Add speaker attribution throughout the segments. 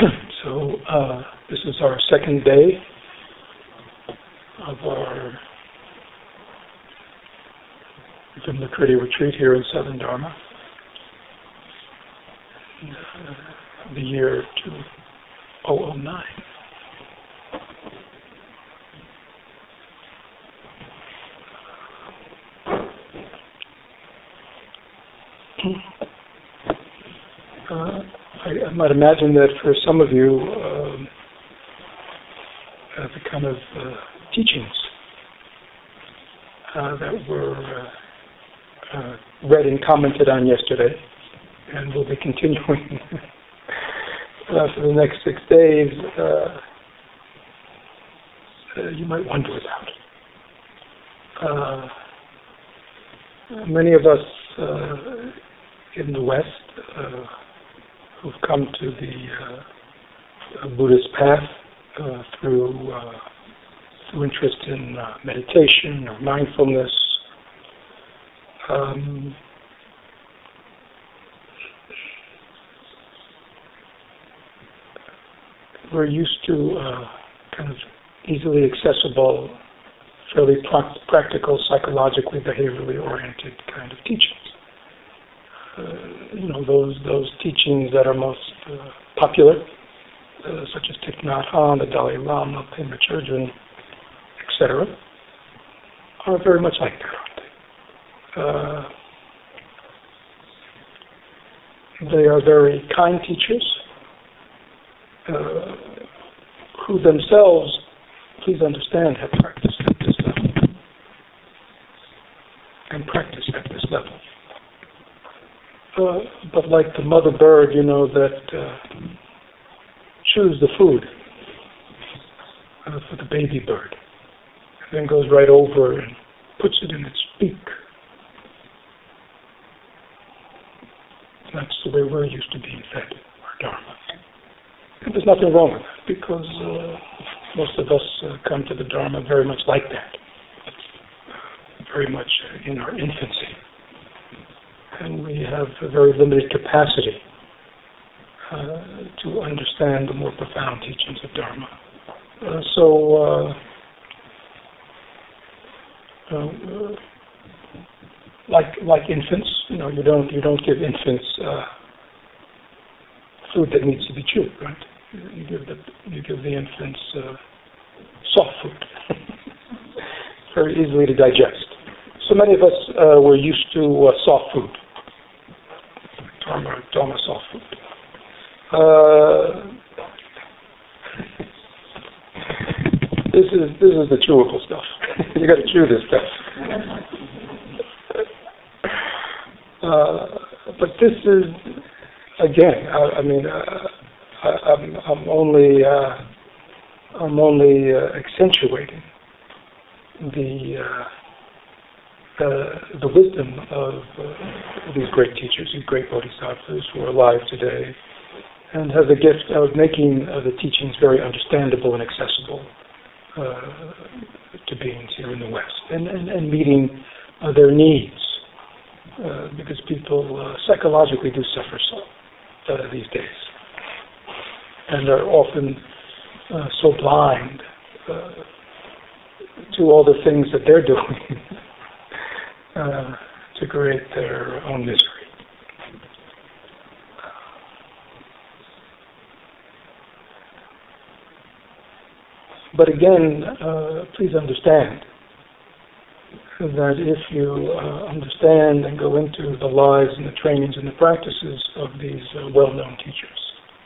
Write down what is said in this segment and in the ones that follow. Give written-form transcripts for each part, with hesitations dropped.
Speaker 1: So this is our second day of our Vimalakirti retreat here in Southern Dharma. The year 2009. I might imagine that for some of you, the kind of teachings that were read and commented on yesterday, and will be continuing for the next 6 days, you might wonder about. Many of us in the West who've come to the Buddhist path through interest in meditation or mindfulness, we're used to kind of easily accessible, fairly practical, psychologically, behaviorally oriented kind of teachings. Those teachings that are most popular, such as Thich Nhat Hanh, the Dalai Lama, Pema Chodron, etc., are very much like that, aren't they? They are very kind teachers who themselves, please understand, have practiced at this level and practice at this level. But like the mother bird, that chews the food for the baby bird, and then goes right over and puts it in its beak. That's the way we're used to being fed our Dharma. And there's nothing wrong with that, because most of us come to the Dharma very much like that, very much in our infancy. And we have a very limited capacity to understand the more profound teachings of Dharma. Like infants, you don't give infants food that needs to be chewed, right? You give the infants soft food, very easily to digest. So many of us were used to soft food, Dharma soft food. This is the chewable stuff. You got to chew this stuff. But this is, again, I'm only accentuating the wisdom of these great teachers, these great bodhisattvas who are alive today, and have the gift of making the teachings very understandable and accessible to beings here in the West, and meeting their needs, because people psychologically do suffer so these days, and are often so blind to all the things that they're doing to create their own misery. But again, please understand that if you understand and go into the lives and the trainings and the practices of these well-known teachers,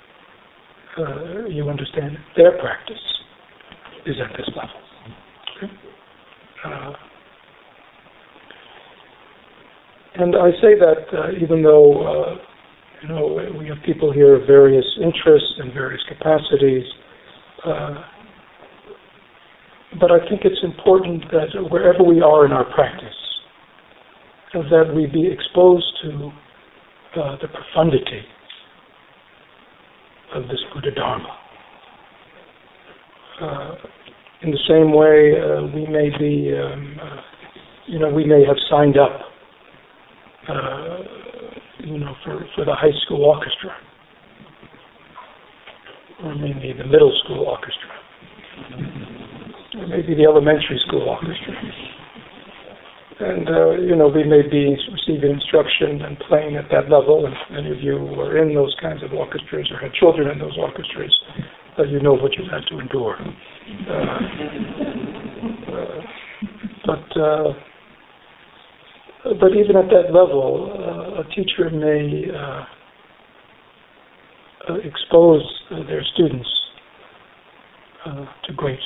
Speaker 1: you understand their practice is at this level. Okay? And I say that even though we have people here of various interests and various capacities, but I think it's important that wherever we are in our practice, that we be exposed to the profundity of this Buddha Dharma. In the same way, we may be, we may have signed up, for the high school orchestra, or maybe the middle school orchestra, or maybe the elementary school orchestra. And, we may be receiving instruction and playing at that level, and many of you were in those kinds of orchestras or had children in those orchestras, you know what you've had to endure. But even at that level, a teacher may expose their students to great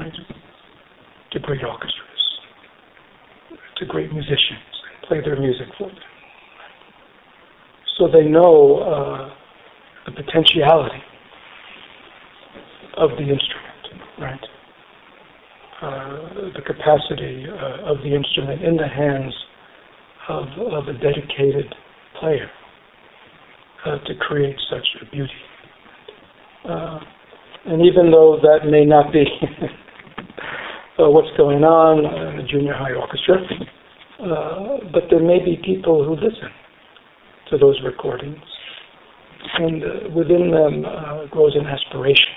Speaker 1: orchestras, to great musicians, and play their music for them. So they know the potentiality of the instrument, right? The capacity of the instrument in the hands of a dedicated player to create such a beauty. And even though that may not be what's going on in the junior high orchestra, but there may be people who listen to those recordings, and within them grows an aspiration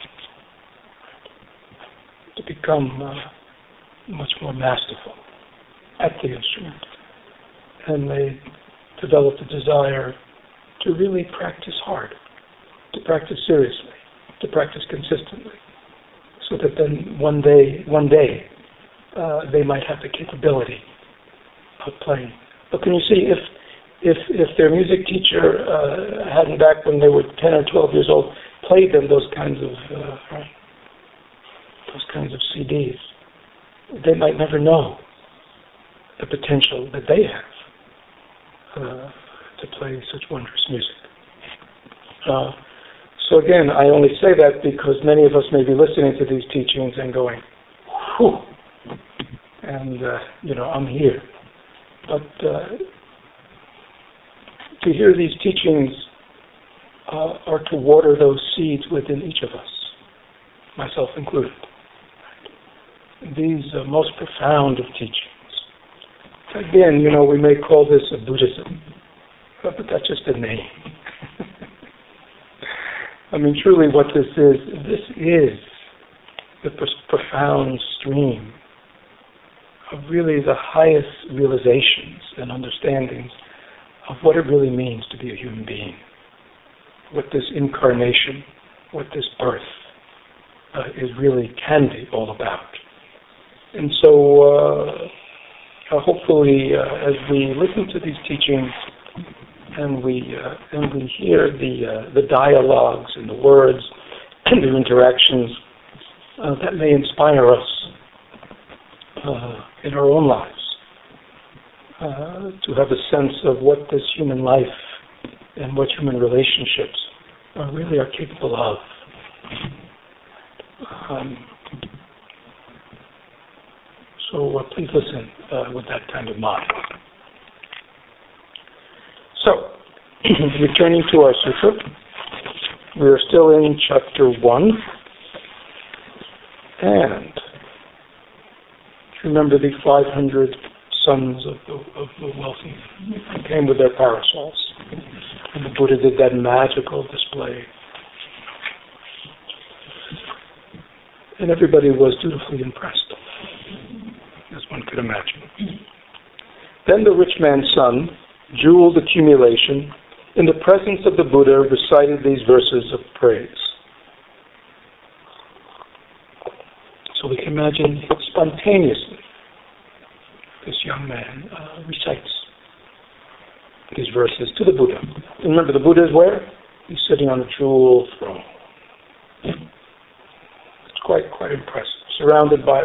Speaker 1: to become much more masterful at the instrument. And they develop the desire to really practice hard, to practice seriously, to practice consistently, so that then one day, they might have the capability of playing. But can you see, if their music teacher hadn't, back when they were 10 or 12 years old, played them those kinds of CDs, they might never know the potential that they have to play such wondrous music. So again, I only say that because many of us may be listening to these teachings and going, whew, and I'm here. But to hear these teachings are to water those seeds within each of us, myself included. These most profound of teachings. Again, we may call this a Buddhism, but that's just a name. I mean, truly what this is the profound stream of really the highest realizations and understandings of what it really means to be a human being, what this incarnation, what this birth can be all about. And so hopefully as we listen to these teachings and we hear the dialogues and the words and the interactions, that may inspire us in our own lives to have a sense of what this human life and what human relationships really are capable of. So please listen with that kind of mind. So, returning to our sutra, we are still in chapter 1, and remember the 500 sons of the wealthy came with their parasols, and the Buddha did that magical display. And everybody was dutifully impressed, as one could imagine. Then the rich man's son, jeweled accumulation, in the presence of the Buddha recited these verses of praise. So we can imagine spontaneously this young man recites these verses to the Buddha. And remember, the Buddha is where? He's sitting on a jewel throne. It's quite impressive. Surrounded by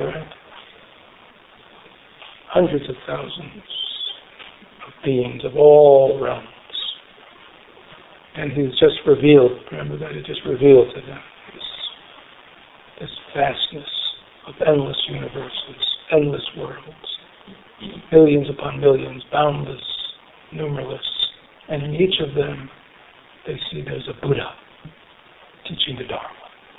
Speaker 1: hundreds of thousands of beings of all realms. And he's just revealed, remember that he just revealed to them this vastness of endless universes, endless worlds, millions upon millions, boundless, numberless, and in each of them they see there's a Buddha teaching the Dharma.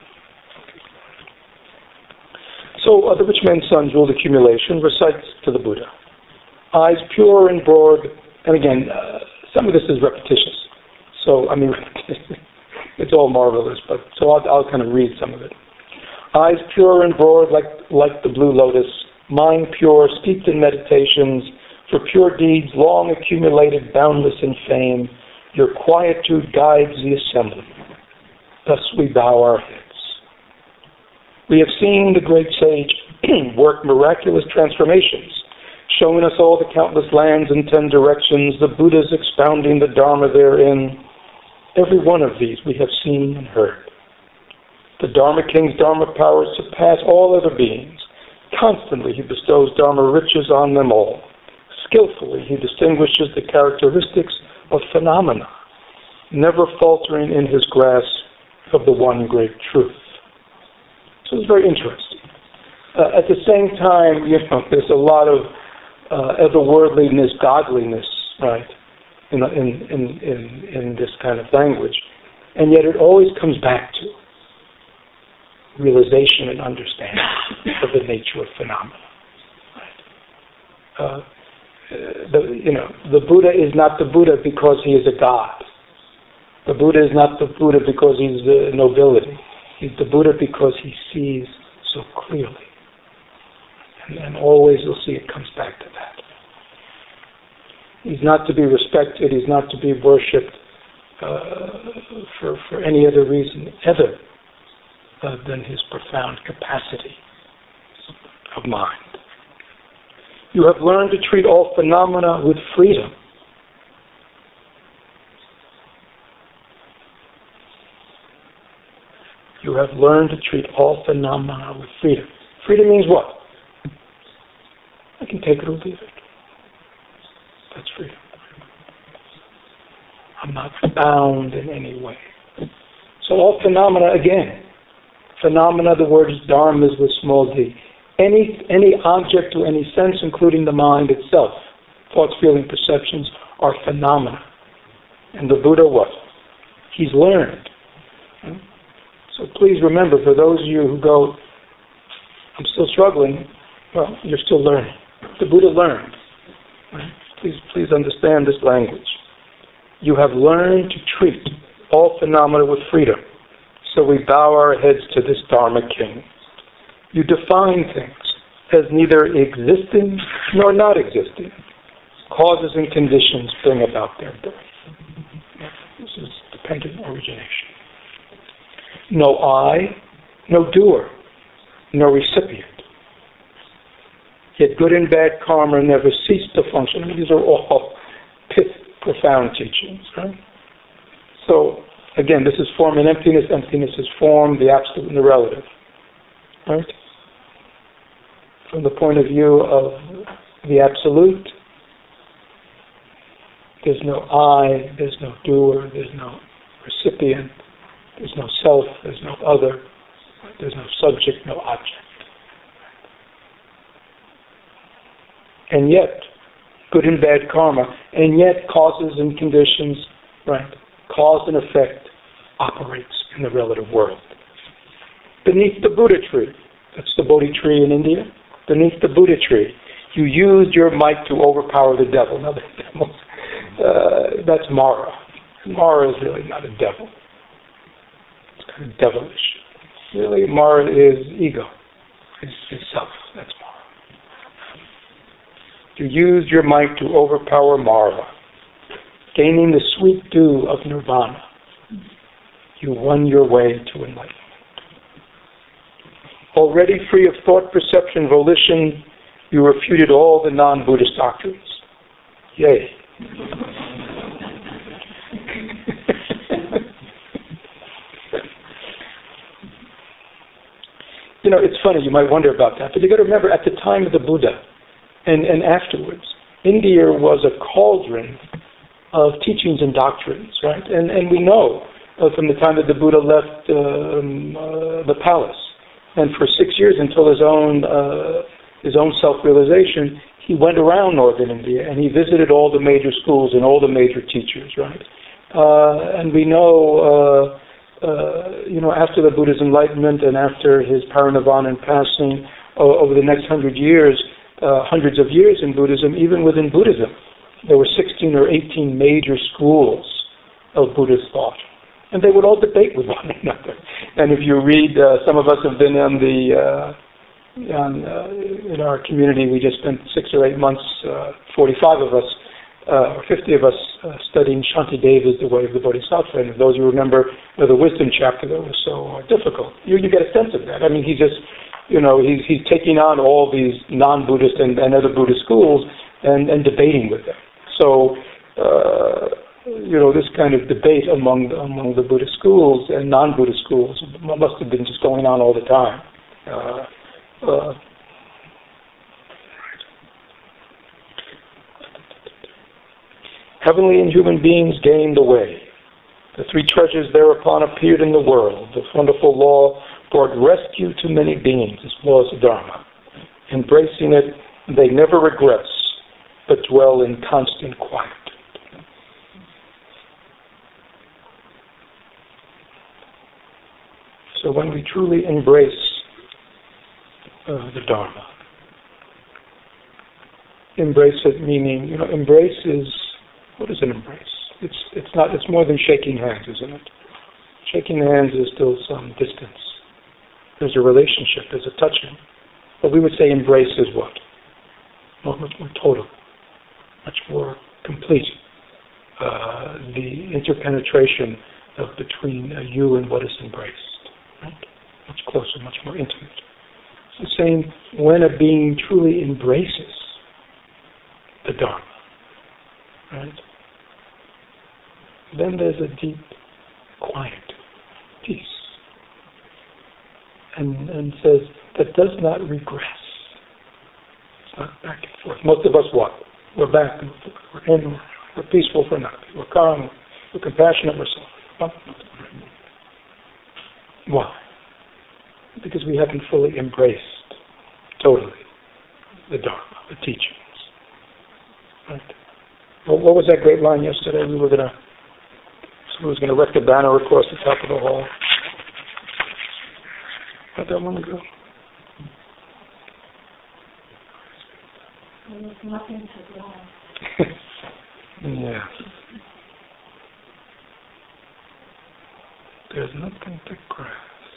Speaker 1: So the rich man's son, jeweled accumulation, recites to the Buddha. Eyes pure and broad, and again, some of this is repetitious. So, It's all marvelous, but so I'll kind of read some of it. Eyes pure and broad like the blue lotus, mind pure, steeped in meditations, for pure deeds long accumulated, boundless in fame, your quietude guides the assembly. Thus we bow our heads. We have seen the great sage work miraculous transformations, showing us all the countless lands in 10 directions, the Buddhas expounding the Dharma therein. Every one of these we have seen and heard. The Dharma King's Dharma powers surpass all other beings. Constantly he bestows Dharma riches on them all. Skillfully he distinguishes the characteristics of phenomena, never faltering in his grasp of the one great truth. So it's very interesting. At the same time, there's a lot of otherworldliness, godliness, right, in this kind of language, and yet it always comes back to realization and understanding of the nature of phenomena. Right? The Buddha is not the Buddha because he is a god. The Buddha is not the Buddha because he's the nobility. He's the Buddha because he sees so clearly. And always you'll see it comes back to that. He's not to be respected, he's not to be worshipped for any other reason other than his profound capacity of mind. You have learned to treat all phenomena with freedom. You have learned to treat all phenomena with freedom. Freedom means what? I can take it or leave it. That's freedom. I'm not bound in any way. So all phenomena, again, phenomena, the word is dharmas with small d. Any object or any sense, including the mind itself, thoughts, feeling, perceptions, are phenomena. And the Buddha what? He's learned. So please remember, for those of you who go, I'm still struggling, well, you're still learning. The Buddha learned. Right? Please understand this language. You have learned to treat all phenomena with freedom. So we bow our heads to this Dharma King. You define things as neither existing nor not existing. Causes and conditions bring about their birth. This is dependent origination. No I, no doer, no recipient. Yet good and bad karma never cease to function. I mean, these are all profound teachings, right? So, again, this is form and emptiness. Emptiness is form, the absolute and the relative. Right? From the point of view of the absolute, there's no I, there's no doer, there's no recipient, there's no self, there's no other, there's no subject, no object. And yet, good and bad karma, and yet causes and conditions, right, cause and effect operates in the relative world. Beneath the Buddha tree, that's the Bodhi tree in India, beneath the Buddha tree, you used your might to overpower the devil. Now, the devil, that's Mara. Mara is really not a devil. It's kind of devilish. Really, Mara is ego. It's self. That's Mara. You used your might to overpower Mara. Gaining the sweet dew of nirvana, you won your way to enlightenment. Already free of thought, perception, volition, you refuted all the non-Buddhist doctrines. Yay. It's funny, you might wonder about that, but you got to remember, at the time of the Buddha, and afterwards, India was a cauldron of teachings and doctrines, right? And we know from the time that the Buddha left the palace, and for 6 years until his own self-realization, he went around northern India and he visited all the major schools and all the major teachers, right? And we know, after the Buddha's enlightenment and after his parinirvana and passing, over the next 100 years, hundreds of years in Buddhism, even within Buddhism, there were 16 or 18 major schools of Buddhist thought. And they would all debate with one another. And if you read, some of us have been in our community, we just spent 6 or 8 months, 45 of us, or 50 of us studying Shantideva's The Way of the Bodhisattva. And those who remember the wisdom chapter that was so difficult, you get a sense of that. I mean, he just, he's taking on all these non-Buddhist and other Buddhist schools and debating with them. So, this kind of debate among the Buddhist schools and non-Buddhist schools must have been just going on all the time. Heavenly and human beings gained the way. The 3 treasures thereupon appeared in the world. This wonderful law brought rescue to many beings, as well as the Dharma. Embracing it, they never regress, but dwell in constant quiet. So when we truly embrace the Dharma, embrace it meaning, embrace is, what is an embrace? It's more than shaking hands, isn't it? Shaking hands is still some distance. There's a relationship, there's a touching. But we would say embrace is what? Much more total, much more complete. The interpenetration between you and what is embraced. Right? Much closer, much more intimate. It's the same when a being truly embraces the Dharma. Right? Then there's a deep quiet, peace. And says, that does not regress. It's not back and forth. Most of us what? We're back and forth. We're in, we're peaceful for nothing. We're calm, we're compassionate, we're soft. Why? Because we haven't fully embraced, totally, the Dharma, the teachings. Right? Well, what was that great line yesterday? Someone was going to erect a banner across the top of the hall. How'd that one go?
Speaker 2: There's nothing to grasp.
Speaker 1: Yeah. There's nothing to grasp.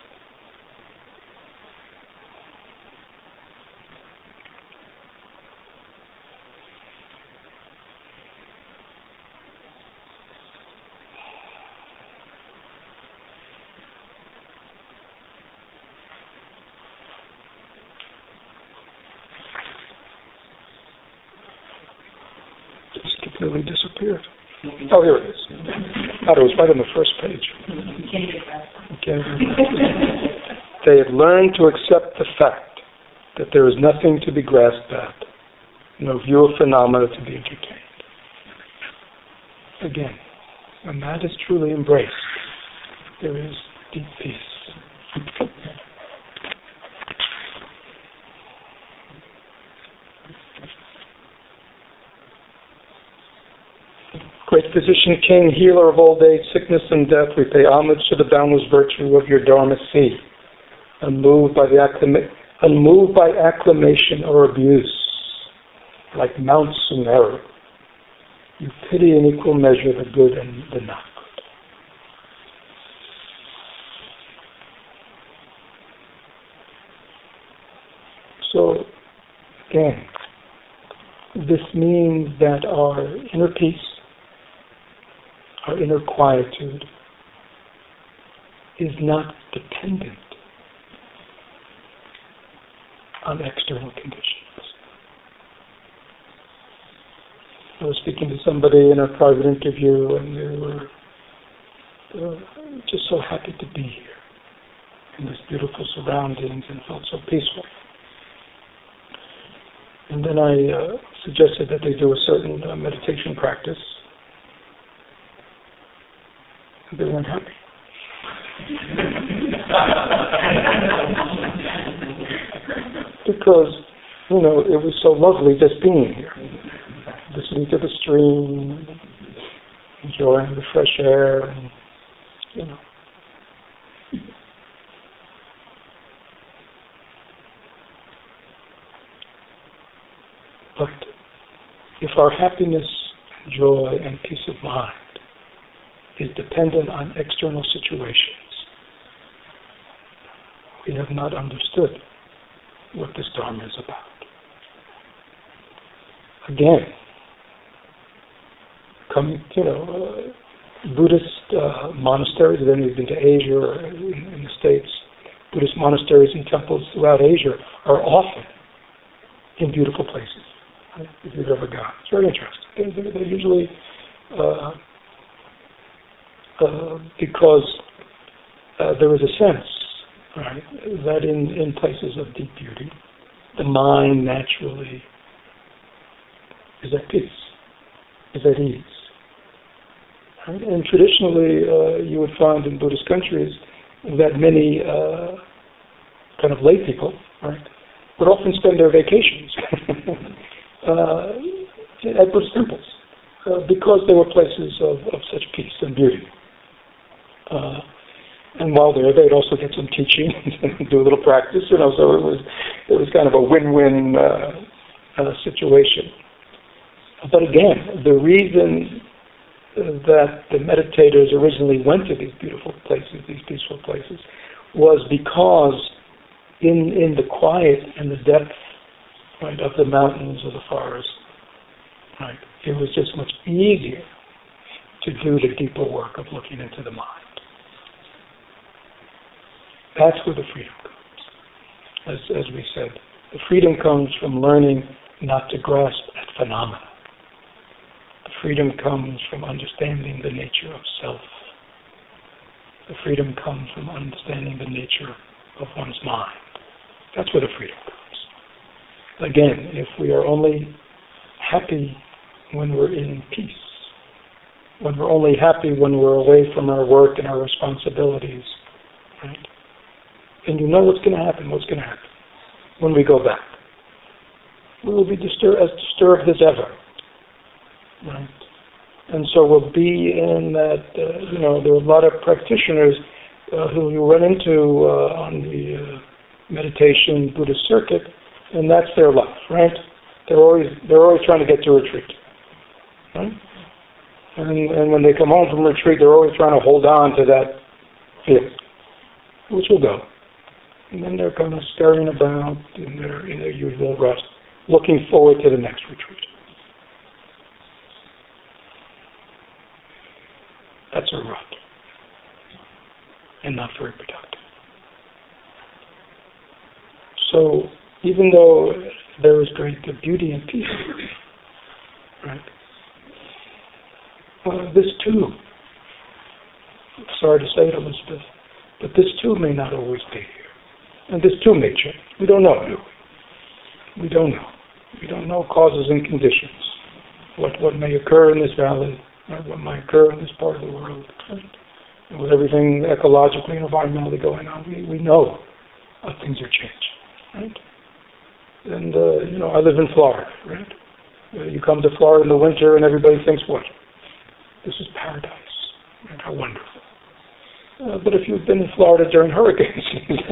Speaker 1: Completely disappeared. Oh, here it is. Oh, it was right on the first page. Okay. They have learned to accept the fact that there is nothing to be grasped at, no view of phenomena to be entertained. Again, when that is truly embraced, there is deep peace. Great Physician, King, Healer of old age, sickness, and death, we pay homage to the boundless virtue of your Dharma sea, unmoved by acclamation or abuse, like Mount Sumeru. You pity in equal measure the good and the not good. So, again, this means that our inner peace, our inner quietude is not dependent on external conditions. I was speaking to somebody in a private interview, and they were just so happy to be here in this beautiful surroundings and felt so peaceful. And then I suggested that they do a certain meditation practice. They weren't happy. Because, it was so lovely just being here. Listening to the stream, enjoying the fresh air, and, But if our happiness, joy, and peace of mind is dependent on external situations, we have not understood what this Dharma is about. Again, Buddhist monasteries, if any of you have been to Asia or in the States, Buddhist monasteries and temples throughout Asia are often in beautiful places, right? If you've ever gone. It's very interesting. They're usually because there is a sense, right, that in places of deep beauty, the mind naturally is at peace, is at ease. Right? And traditionally, you would find in Buddhist countries that many kind of lay people, right, would often spend their vacations at Buddhist temples because they were places of such peace and beauty. And while there, they'd also get some teaching and do a little practice, so it was kind of a win-win situation. But again, the reason that the meditators originally went to these beautiful places, these peaceful places, was because in the quiet and the depth, right, of the mountains or the forest, right, it was just much easier to do the deeper work of looking into the mind. That's where the freedom comes. As we said, the freedom comes from learning not to grasp at phenomena. The freedom comes from understanding the nature of self. The freedom comes from understanding the nature of one's mind. That's where the freedom comes. Again, if we are only happy when we're in peace, when we're only happy when we're away from our work and our responsibilities, right? And you know what's going to happen. What's going to happen when we go back? We will be as disturbed as ever, right? And so we'll be in that. There are a lot of practitioners who you run into on the meditation Buddhist circuit, and that's their life, right? They're always trying to get to retreat, right? And when they come home from retreat, they're always trying to hold on to that feeling, which will go. And then they're kind of scurrying about in their usual rest, looking forward to the next retreat. That's a rut, and not very productive. So, even though there is great beauty and peace, right? This too, sorry to say it, Elizabeth, but this too may not always be here. And this too may change. We don't know, do we? We don't know. We don't know causes and conditions. What may occur in this valley, right? What might occur in this part of the world, right? And with everything ecologically and environmentally going on, we know things are changing, right? And, I live in Florida, right? You come to Florida in the winter and everybody thinks, what? This is paradise. Right? How wonderful. But if you've been in Florida during hurricanes,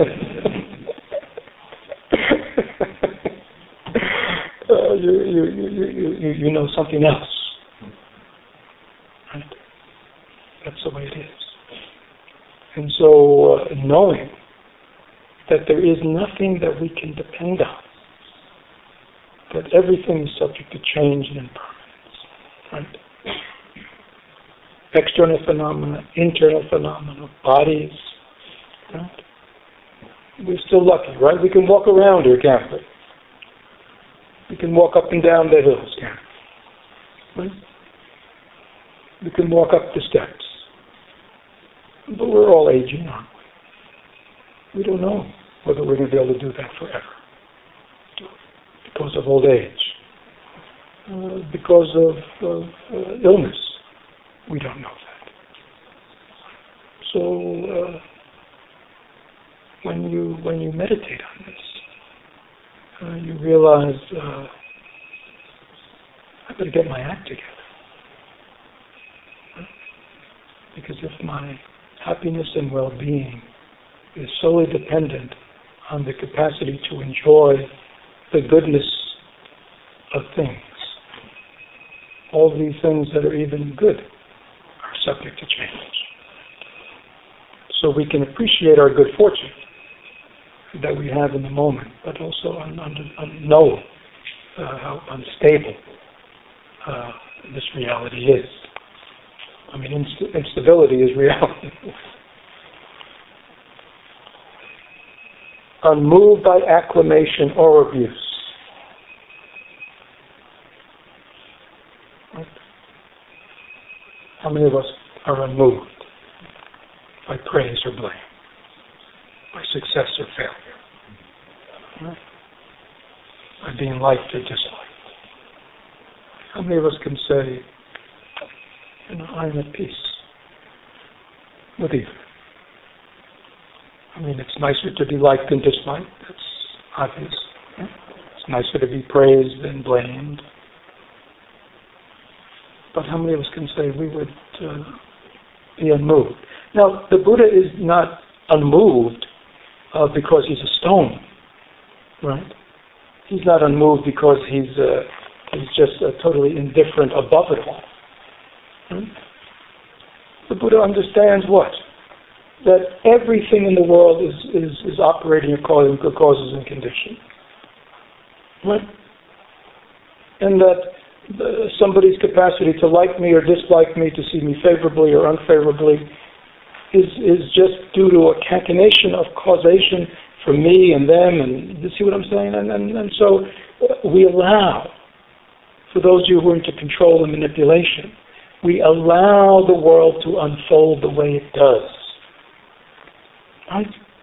Speaker 1: you know something else. Right? That's the way it is. And so knowing that there is nothing that we can depend on, that everything is subject to change and impermanence, right? External phenomena, internal phenomena, bodies, right? We're still lucky, right? We can walk around here, can't we? We can walk up and down the hills, can't we? Right? We can walk up the steps. But we're all aging, aren't we? We don't know whether we're going to be able to do that forever. Because of old age. Because of illness. We don't know that. So when you meditate on this, you realize I better get my act together. Because if my happiness and well-being is solely dependent on the capacity to enjoy the goodness of things, all these things that are even good are subject to change. So we can appreciate our good fortune that we have in the moment, but also know how unstable this reality is. I mean, instability is reality. Unmoved by acclamation or abuse. Right? How many of us are unmoved by praise or blame, by success or failure, right? By being liked or disliked? How many of us can say, I'm at peace with either? I mean, it's nicer to be liked than disliked. That's obvious. Right? It's nicer to be praised than blamed. But how many of us can say we would be unmoved? Now, the Buddha is not unmoved because he's a stone, right? He's not unmoved because he's just totally indifferent above it all. Right? The Buddha understands what? That everything in the world is operating according to causes and conditions. Right? And that somebody's capacity to like me or dislike me, to see me favorably or unfavorably, is just due to a concatenation of causation for me and them, and you see what I'm saying? And so we allow, for those of you who are into control and manipulation, we allow the world to unfold the way it does. Right?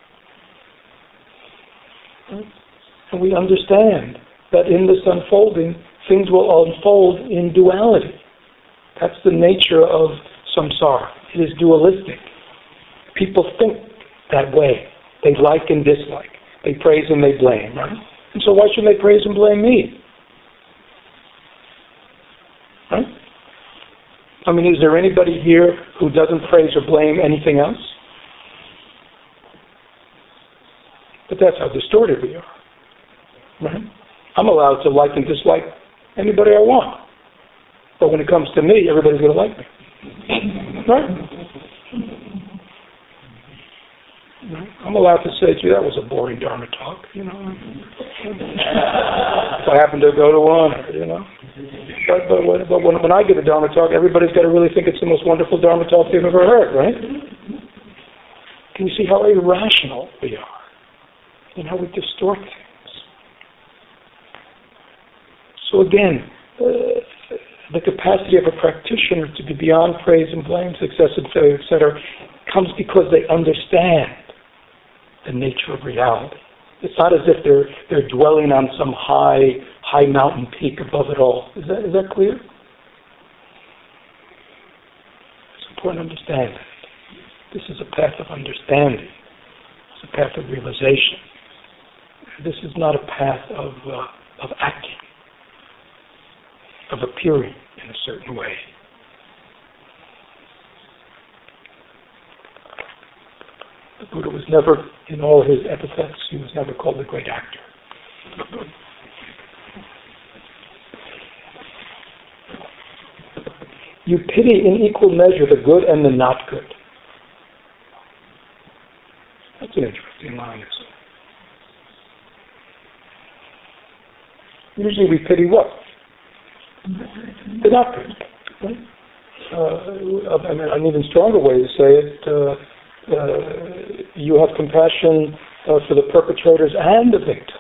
Speaker 1: And we understand that in this unfolding, things will unfold in duality. That's the nature of samsara. It is dualistic. People think that way. They like and dislike. They praise and they blame, right? And so why should they praise and blame me? Right? I mean, is there anybody here who doesn't praise or blame anything else? But that's how distorted we are. Right? I'm allowed to like and dislike anybody I want. But when it comes to me, everybody's going to like me. Right? I'm allowed to say, gee, that was a boring Dharma talk, If I happen to go to one, But when I give a Dharma talk, everybody's got to really think it's the most wonderful Dharma talk they've ever heard, right? Can you see how irrational we are? And how we distort things? So again, the capacity of a practitioner to be beyond praise and blame, success and failure, etc., comes because they understand the nature of reality. It's not as if they're dwelling on some high mountain peak above it all. Is that clear? It's important to understand that. This is a path of understanding. It's a path of realization. This is not a path of acting, of appearing in a certain way. The Buddha was never, in all his epithets, he was never called a great actor. You pity in equal measure the good and the not good. That's an interesting line, isn't it? Usually we pity what? The not good. Right? An even stronger way to say it, you have compassion for the perpetrators and the victims.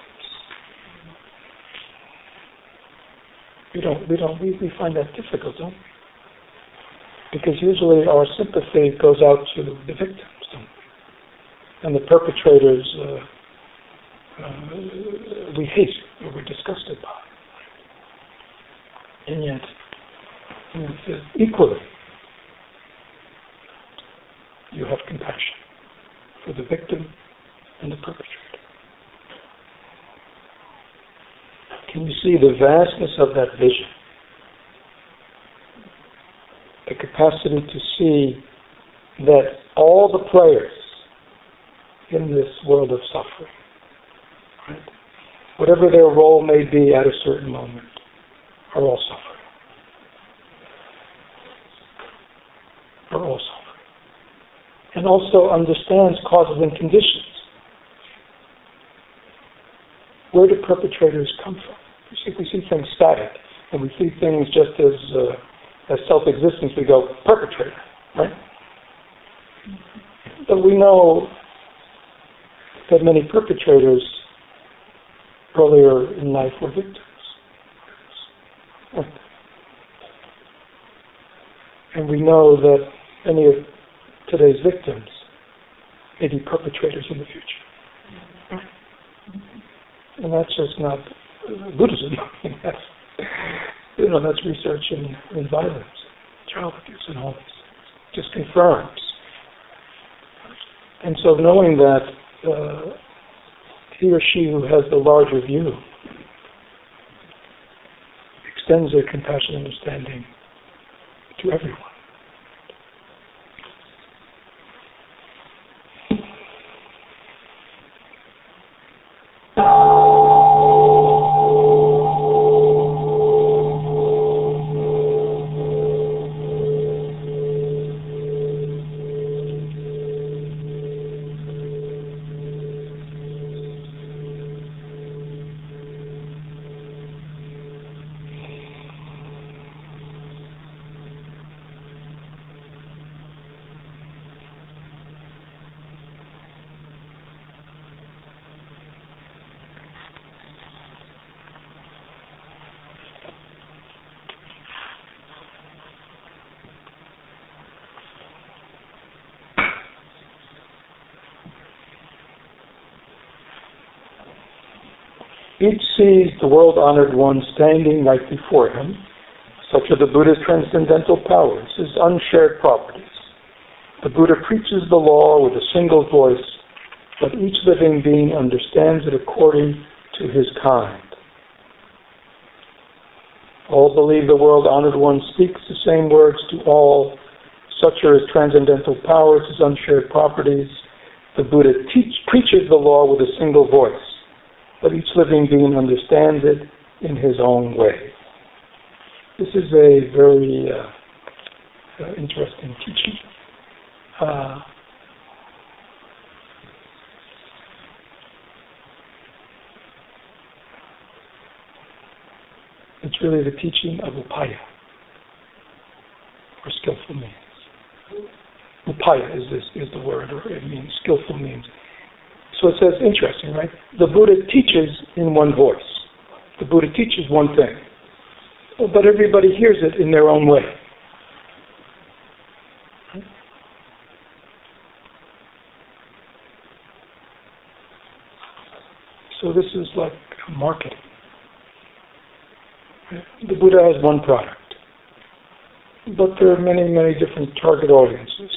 Speaker 1: We find that difficult, don't we? Because usually our sympathy goes out to the victims, don't we? And the perpetrators we hate or we're disgusted by. And yet equally, you have compassion for the victim and the perpetrator. Can you see the vastness of that vision? The capacity to see that all the players in this world of suffering, right, whatever their role may be at a certain moment, are all suffering. for all suffering. And also understands causes and conditions. Where do perpetrators come from? We see things static, and we see things just as self-existence. We go, perpetrator, right? But we know that many perpetrators earlier in life were victims. And we know that many of today's victims may be perpetrators in the future. And that's just not Buddhism. That's research in violence, child abuse, and all this. Just confirms. And so knowing that he or she who has the larger view extends their compassion and understanding to everyone. Each sees the world-honored one standing right before him. Such are the Buddha's transcendental powers, his unshared properties. The Buddha preaches the law with a single voice, but each living being understands it according to his kind. All believe the world-honored one speaks the same words to all. Such are his transcendental powers, his unshared properties. The Buddha preaches the law with a single voice, but each living being understands it in his own way. This is a very interesting teaching. It's really the teaching of upaya, or skillful means. Upaya is the word, or it means skillful means. So it says, interesting, right? The Buddha teaches in one voice. The Buddha teaches one thing. But everybody hears it in their own way. So this is like marketing. The Buddha has one product. But there are many, many different target audiences.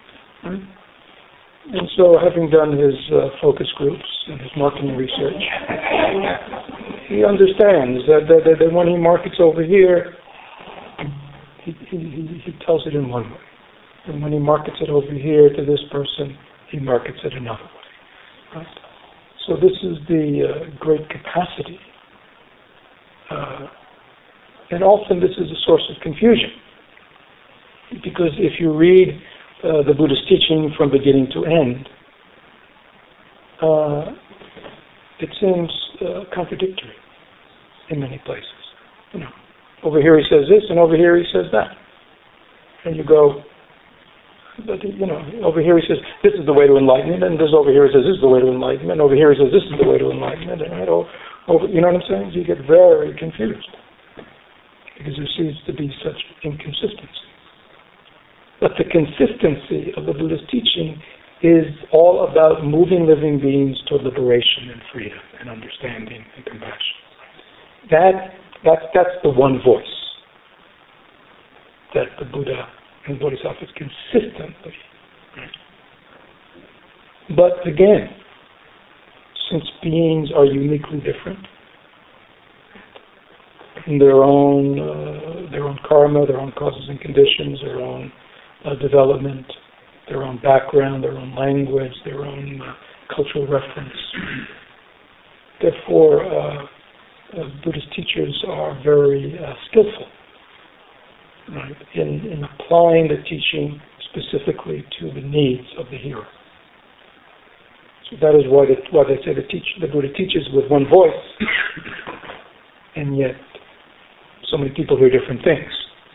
Speaker 1: And so, having done his focus groups and his marketing research, he understands that when he markets over here, he tells it in one way. And when he markets it over here to this person, he markets it another way. Right? So this is the great capacity. And often this is a source of confusion. Because if you read the Buddha's teaching from beginning to end, it seems contradictory in many places. Over here he says this, and over here he says that. And you go, but over here he says, this is the way to enlightenment, and this over here he says, this is the way to enlightenment, and over here he says, this is the way to enlightenment, and you know what I'm saying? You get very confused, because there seems to be such inconsistency. But the consistency of the Buddha's teaching is all about moving living beings toward liberation and freedom and understanding and compassion. That's the one voice that the Buddha and Bodhisattvas consistently. But again, since beings are uniquely different in their own karma, their own causes and conditions, their own development, their own background, their own language, their own cultural reference. Therefore, Buddhist teachers are very skillful right, in applying the teaching specifically to the needs of the hearer. So that is why they say the Buddha teaches with one voice, and yet so many people hear different things.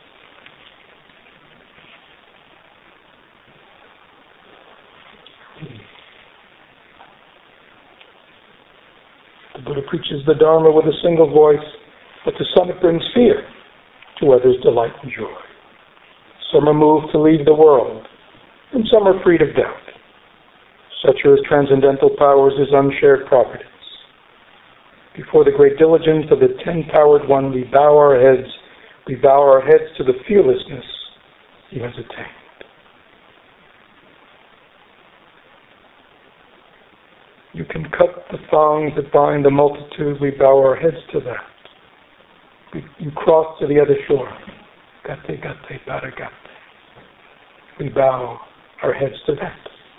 Speaker 1: The Buddha preaches the Dharma with a single voice, but to some it brings fear, to others delight and joy. Some are moved to leave the world, and some are freed of doubt. Such are his transcendental powers, his unshared properties. Before the great diligence of the 10-powered one, we bow our heads to the fearlessness he has attained. You can cut the thongs that bind the multitude, we bow our heads to that. You cross to the other shore. Gate, gate, paragate. We bow our heads to that.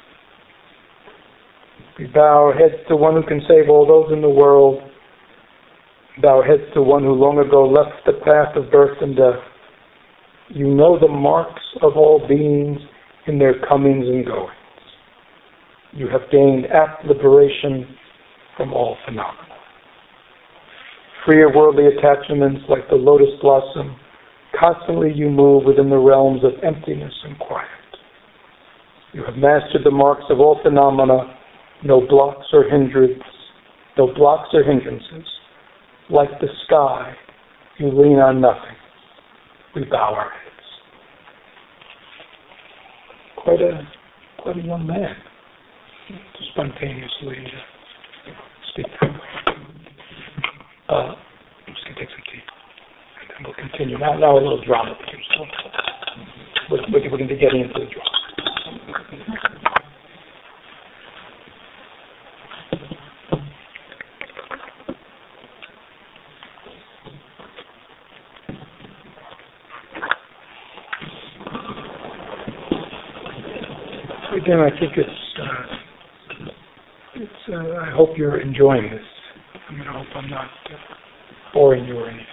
Speaker 1: We bow our heads to one who can save all those in the world. Bow our heads to one who long ago left the path of birth and death. You know the marks of all beings in their comings and goings. You have gained apt liberation from all phenomena. Free of worldly attachments like the lotus blossom, constantly you move within the realms of emptiness and quiet. You have mastered the marks of all phenomena, no blocks or hindrances. Like the sky, you lean on nothing. We bow our heads. Quite a young man to spontaneously speak that way. I'm just going to take some tea, and then we'll continue. Now a little drama. We're going to be getting into the drama. Again, I think it's I hope you're enjoying this. I hope I'm not boring you or anything.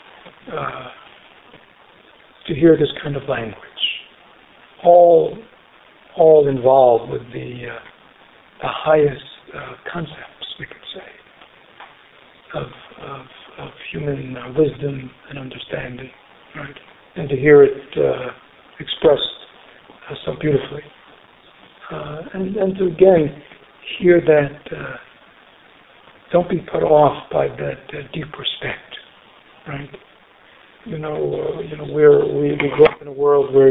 Speaker 1: To hear this kind of language, all involved with the highest concepts, we could say, of human wisdom and understanding, right? And to hear it expressed so beautifully. And to again hear that, don't be put off by that deep respect, right? We grew up in a world where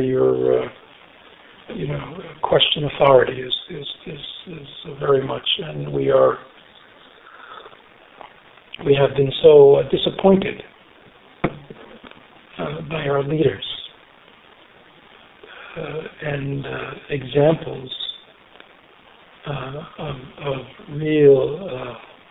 Speaker 1: question authority is very much, and we have been so disappointed by our leaders and examples of real,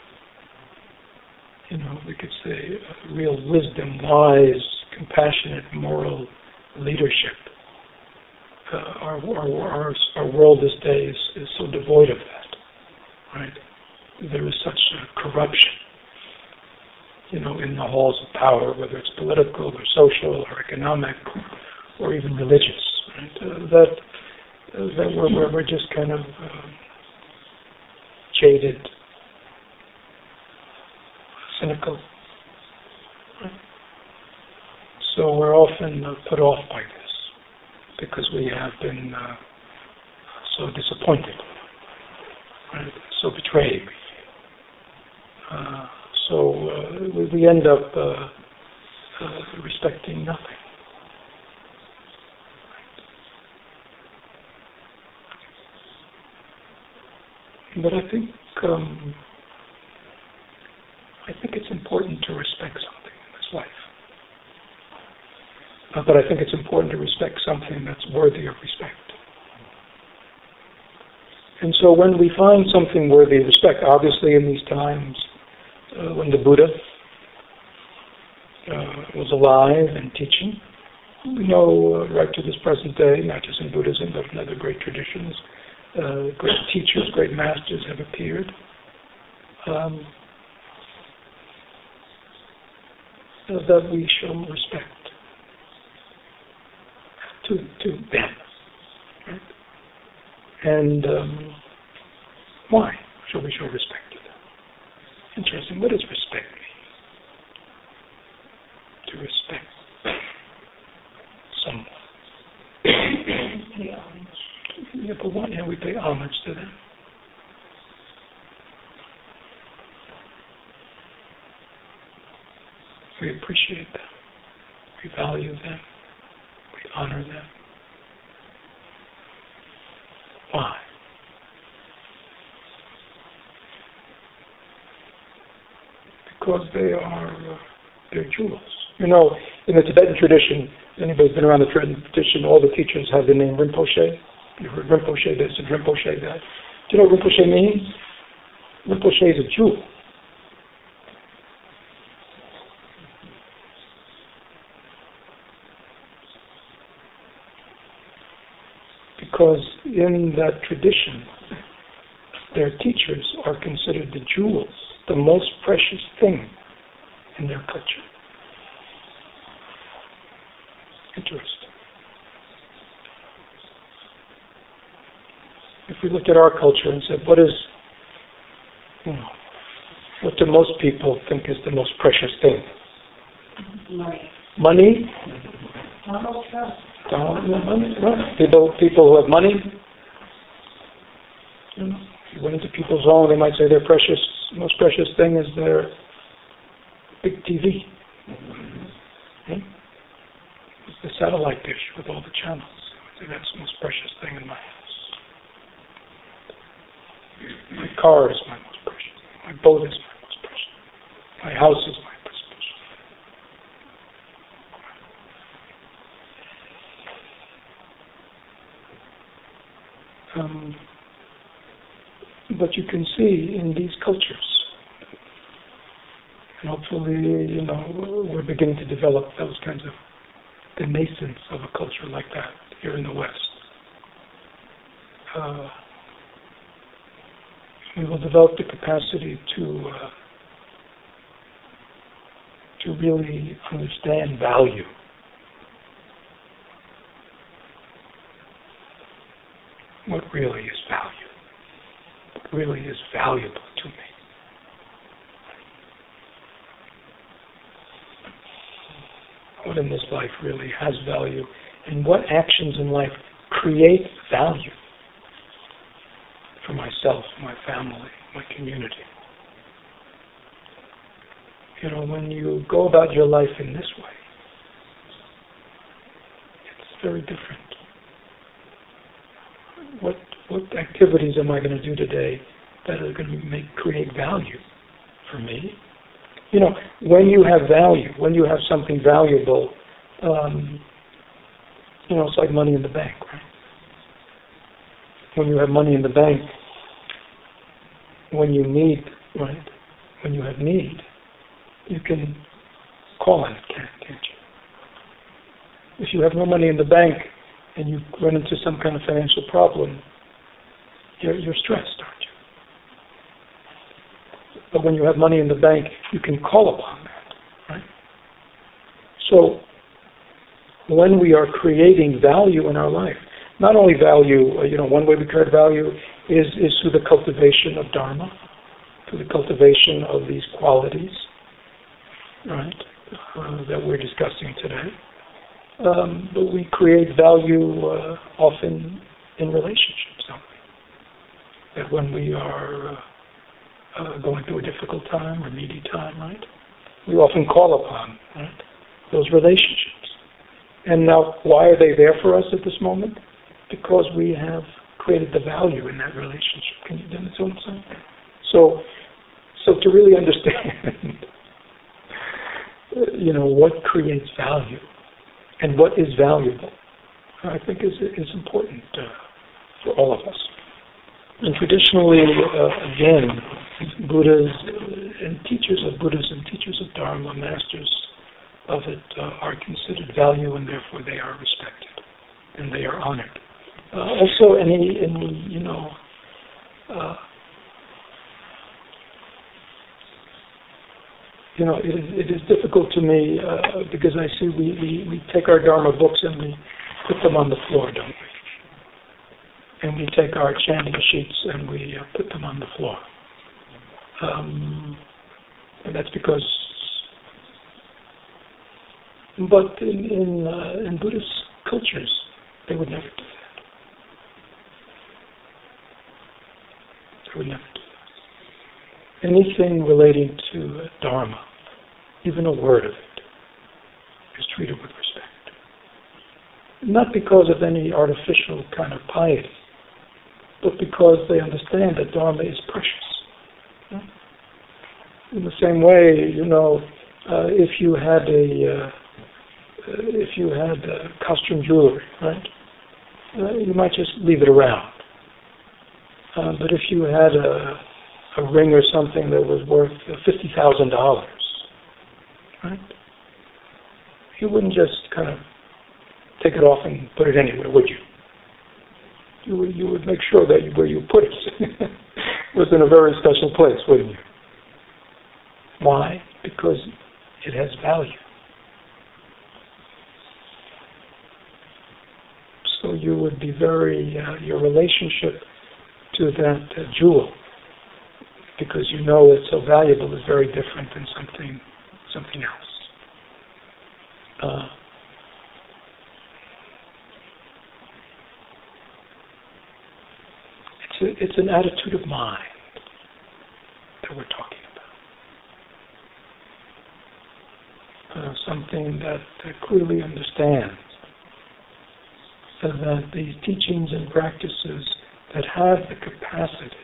Speaker 1: we could say, real wisdom, wise, compassionate, moral leadership. Our world this day is so devoid of that, right? There is such a corruption, in the halls of power, whether it's political or social or economic or even religious, right? That we're just kind of jaded, cynical. Right? So we're often put off by this because we have been so disappointed, right? So betrayed. So we end up respecting nothing. But I think it's important to respect something in this life. But I think it's important to respect something that's worthy of respect. And so when we find something worthy of respect, obviously in these times when the Buddha was alive and teaching, we know right to this present day, not just in Buddhism but in other great traditions, great teachers, great masters have appeared. That we show respect. to them. Right? And why should we show respect to them? Interesting. What does respect mean? To respect someone. Yeah, but one hand we pay homage to them. We appreciate them. We value them. We honor them. Why? Because they're jewels. You know, in the Tibetan tradition, anybody's been around the Tibetan tradition, all the teachers have the name Rinpoche. You heard Rinpoche this and Rinpoche that. Do you know what Rinpoche means? Rinpoche is a jewel. Because in that tradition, their teachers are considered the jewels, the most precious thing in their culture. Interesting. If we look at our culture and said, what do most people think is the most precious thing? Money? People who have money. You know, if you went into people's home, they might say their most precious thing is their big TV. It's the satellite dish with all the channels. I say that's the most precious thing in my house. My car is my most precious. My boat is my most precious. My house is my most precious. But you can see in these cultures, and hopefully, we're beginning to develop those kinds of the nascence of a culture like that here in the West. We will develop the capacity to really understand value. What really is value? What really is valuable to me? What in this life really has value? And what actions in life create value for myself, my family, my community? When you go about your life in this way, it's very different. What activities am I going to do today that are going to create value for me? When you have value, when you have something valuable, it's like money in the bank, right? When you have money in the bank, when you have need, you can call on it, can't you? If you have no money in the bank and you run into some kind of financial problem, you're stressed, aren't you? But when you have money in the bank, you can call upon that, right? So when we are creating value in our life, not only value, one way we create value is through the cultivation of Dharma, through the cultivation of these qualities, right, that we're discussing today. But we create value often in relationships, don't we? That when we are going through a difficult time or needy time, right, we often call upon, right, those relationships. And now, why are they there for us at this moment? Because we have created the value in that relationship. Can you understand what I'm saying? So to really understand, what creates value and what is valuable, I think is important for all of us. And traditionally, again, Buddhas and teachers of Buddhism, teachers of Dharma, masters of it, are considered value, and therefore they are respected and they are honored. Also, it is difficult to me because I see we take our Dharma books and put them on the floor, don't we? And we take our chanting sheets and we put them on the floor. And that's because, but in Buddhist cultures, they would never do that. They would never do that. Anything relating to Dharma, even a word of it, is treated with respect. Not because of any artificial kind of piety, but because they understand that Dharma is precious. In the same way, if you had costume jewelry, right? You might just leave it around. But if you had a ring or something that was worth $50,000, right? You wouldn't just kind of take it off and put it anywhere, would you? You would make sure that where you put it was in a very special place, wouldn't you? Why? Because it has value. So you would be your relationship to that jewel, because you know it's so valuable, is very different than something else. It's an attitude of mind that we're talking about. Something that clearly understands that these teachings and practices that have the capacity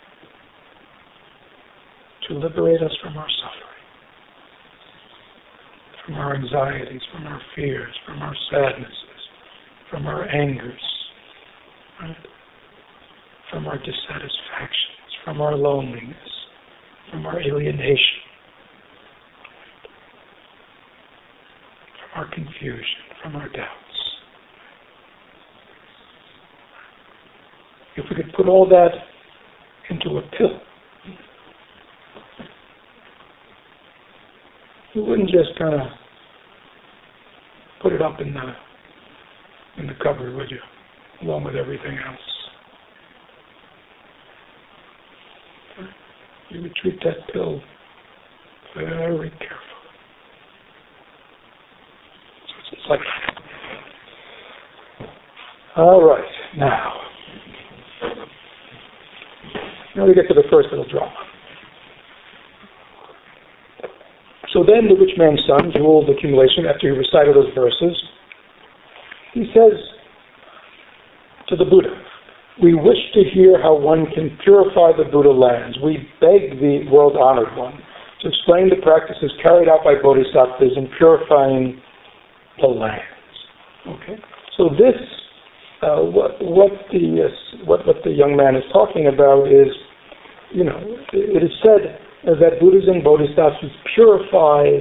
Speaker 1: to liberate us from our suffering, from our anxieties, from our fears, from our sadnesses, from our angers, right? From our dissatisfactions, from our loneliness, from our alienation, from our confusion, from our doubts. If we could put all that into a pill, you wouldn't just kind of put it up in the cupboard, would you? Along with everything else. You would treat that pill very carefully. So it's like that. All right, now we get to the first little drama. So then the rich man's son, jeweled accumulation, after he recited those verses, he says to the Buddha, "We wish to hear how one can purify the Buddha lands. We beg the world-honored one to explain the practices carried out by bodhisattvas in purifying the lands." Okay. So this, what the young man is talking about is, it is said that Buddhas and bodhisattvas purify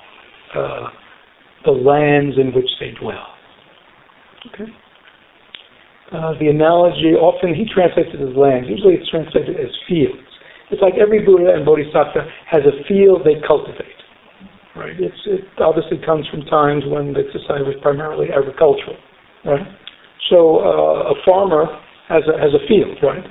Speaker 1: the lands in which they dwell. Okay. The analogy, often he translates it as lands. Usually it's translated as fields. It's like every Buddha and Bodhisattva has a field they cultivate. Right? It obviously comes from times when the society was primarily agricultural. Right? So a farmer has a field, right?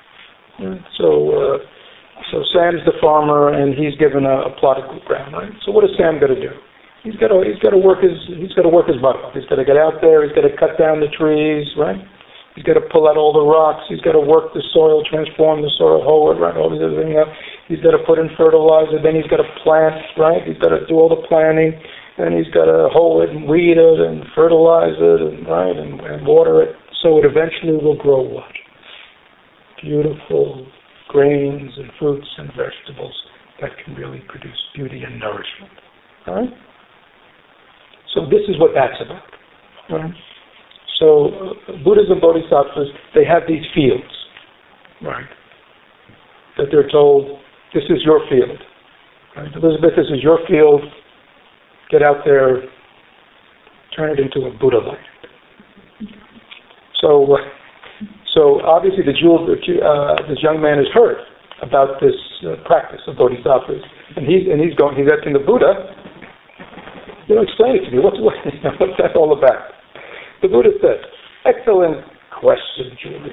Speaker 1: So Sam is the farmer, and he's given a plot of ground. Right? So what is Sam going to do? He's got to work his butt off. He's got to get out there. He's got to cut down the trees. Right? He's got to pull out all the rocks. He's got to work the soil, transform the soil, hoe it, right? All these other things. He's got to put in fertilizer. Then he's got to plant, right? He's got to do all the planting. And he's got to hoe it and weed it and fertilize it and water it. So it eventually will grow what? Beautiful grains and fruits and vegetables that can really produce beauty and nourishment. All right? So this is what that's about. All right? So Buddhas and Bodhisattvas, they have these fields, right? That they're told, this is your field. Right? Elizabeth, this is your field. Get out there, turn it into a Buddha land. So obviously this young man has heard about this practice of Bodhisattvas, and he's asking the Buddha, explain it to me. What's that all about? The Buddha said, excellent question, Julie.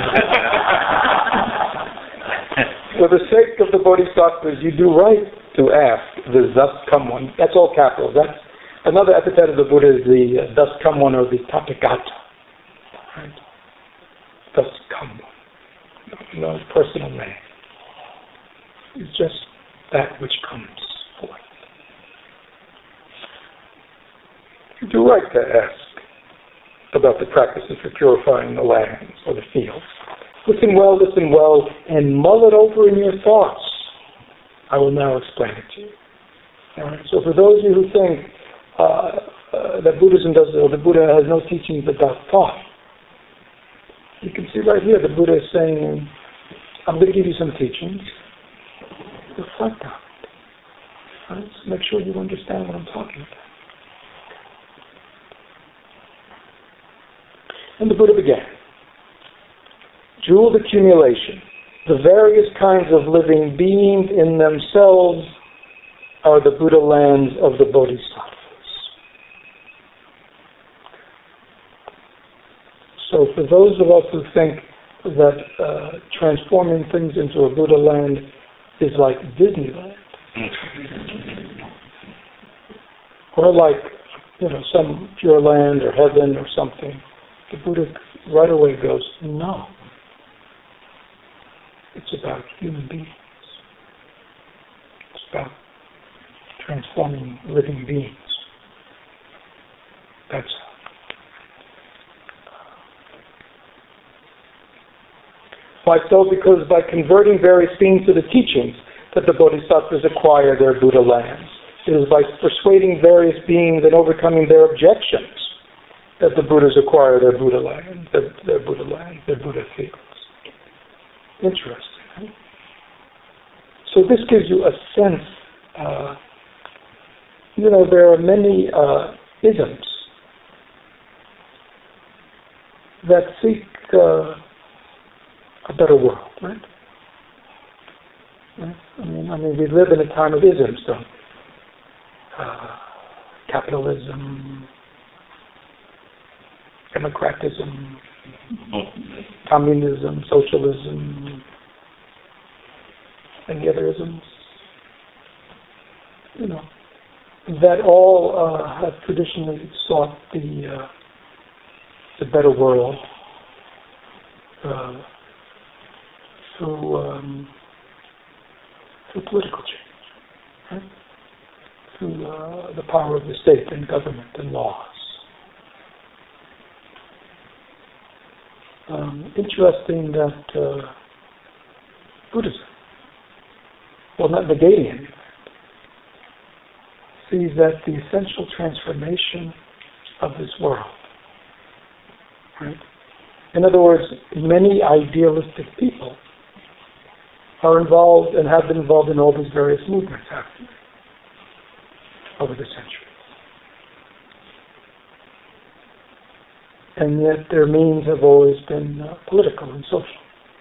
Speaker 1: For the sake of the bodhisattvas, you do right to ask the thus come one. That's all capitals. That's another epithet of the Buddha is the thus come one or the tathagata. Right? Thus come one. No personal name. It's just that which comes forth. You do right to ask about the practices for purifying the lands or the fields. Listen well, and mull it over in your thoughts. I will now explain it to you. All right? So for those of you who think that Buddhism the Buddha has no teachings about thought, you can see right here the Buddha is saying, I'm going to give you some teachings. Reflect on it. Right? So make sure you understand what I'm talking about. And the Buddha began. Jeweled accumulation. The various kinds of living beings in themselves are the Buddha lands of the Bodhisattvas. So for those of us who think that transforming things into a Buddha land is like Disneyland, or like, some pure land or heaven or something, the Buddha right away goes, no. It's about human beings. It's about transforming living beings. That's why so? Because by converting various beings to the teachings that the Bodhisattvas acquire their Buddha lands. It is by persuading various beings and overcoming their objections that the Buddhas acquire their Buddha lands, their Buddha fields. Interesting. Right? So this gives you a sense. There are many isms that seek a better world, right? I mean, we live in a time of isms, don't we? Capitalism, democratism, communism, socialism, any other isms, that all have traditionally sought the better world through political change, right? Through the power of the state and government and laws. Interesting that Buddhism, well, not negating any of that, sees that the essential transformation of this world, right? In other words, many idealistic people are involved and have been involved in all these various movements, haven't they, over the centuries. And yet their means have always been political and social.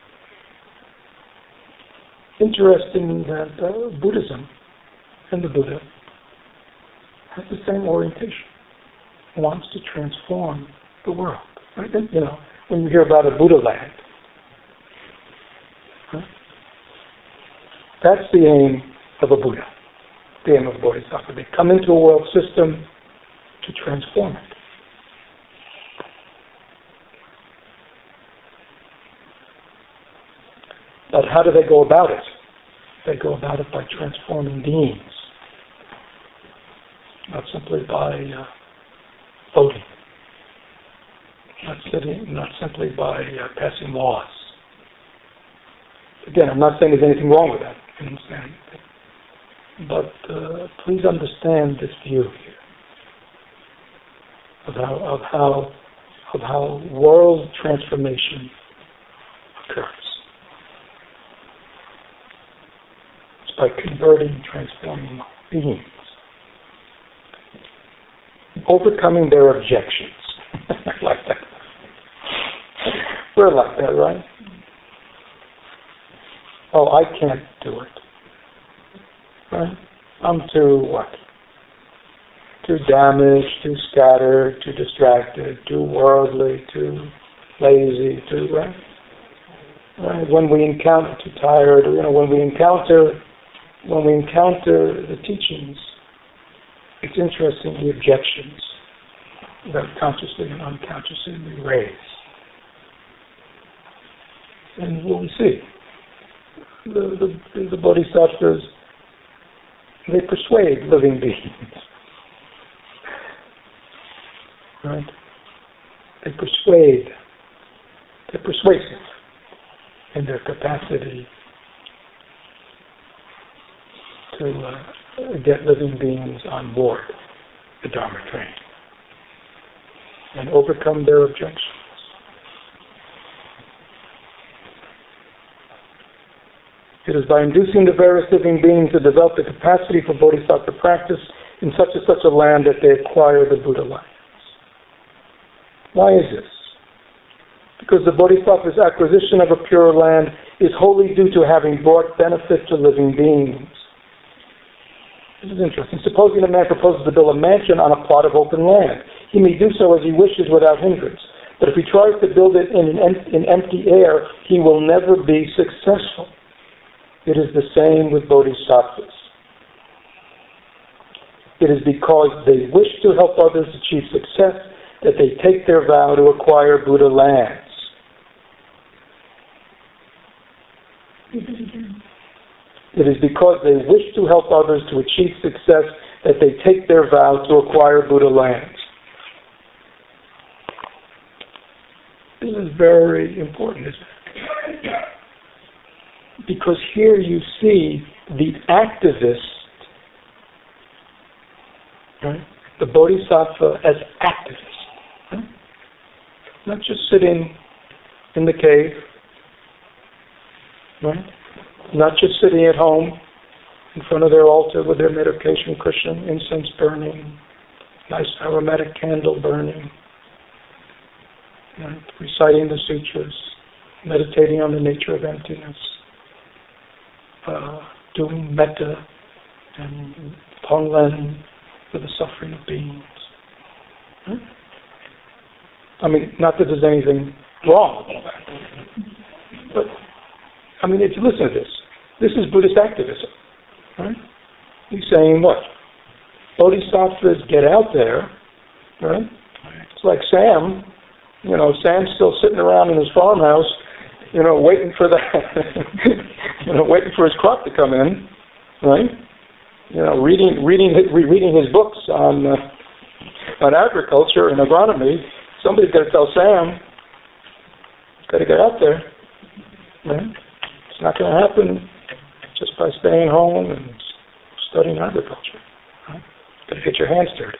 Speaker 1: Interesting that Buddhism and the Buddha have the same orientation. Wants to transform the world. Right? And, when you hear about a Buddha land, right? That's the aim of a Buddha, the aim of a Bodhisattva. They come into a world system to transform it. But how do they go about it? They go about it by transforming beings, not simply by voting, not simply by passing laws. Again, I'm not saying there's anything wrong with that. You understand? But please understand this view here of how world transformation occurs. By converting, transforming beings, overcoming their objections. Like that. We're like that, right? Oh, I can't do it. Right? I'm too too damaged, too scattered, too distracted, too worldly, too lazy, too right? When we encounter too tired, when we encounter the teachings, it's interesting the objections that consciously and unconsciously we raise. And what we see, the bodhisattvas, they persuade living beings. Right? They're persuasive in their capacity to get living beings on board the Dharma train and overcome their objections. It is by inducing the various living beings to develop the capacity for bodhisattva practice in such and such a land that they acquire the Buddha lands. Why is this? Because the bodhisattva's acquisition of a pure land is wholly due to having brought benefit to living beings. This is interesting. Supposing a man proposes to build a mansion on a plot of open land, he may do so as he wishes without hindrance. But if he tries to build it in empty air, he will never be successful. It is the same with bodhisattvas. It is because they wish to help others achieve success that they take their vow to acquire Buddha lands. It is because they wish to help others to achieve success that they take their vow to acquire Buddha lands. This is very important, isn't it? Because here you see the activist, right? The bodhisattva as activist. Right? Not just sitting in the cave, right? Not just sitting at home in front of their altar with their meditation cushion, incense burning, nice aromatic candle burning, right? Reciting the sutras, meditating on the nature of emptiness, doing metta and tonglen for the suffering of beings. Right? I mean, not that there's anything wrong with all that, but I mean, if you listen to this, this is Buddhist activism, right? He's saying what? Bodhisattvas get out there, right? It's like Sam, Sam's still sitting around in his farmhouse, waiting for waiting for his crop to come in, right? Reading his books on agriculture and agronomy. Somebody's got to tell Sam, he's got to get out there, right? It's not going to happen just by staying home and studying agriculture. Right? Got to get your hands dirty.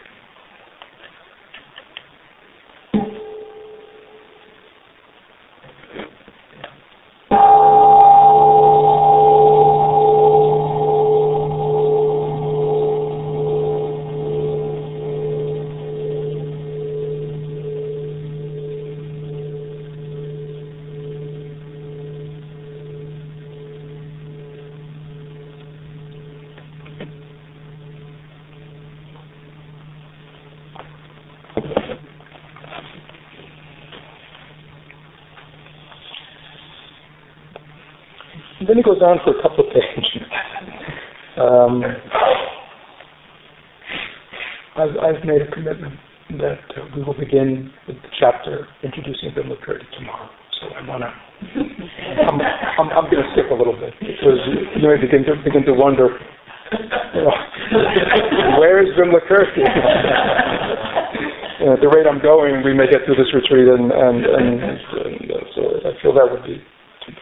Speaker 1: Then he goes on for a couple of pages. I've made a commitment that we will begin with the chapter introducing Vimalakirti tomorrow. So I'm going to skip a little bit because you may begin to wonder, where is Vimalakirti? At the rate I'm going, we may get through this retreat, and so I feel that would be.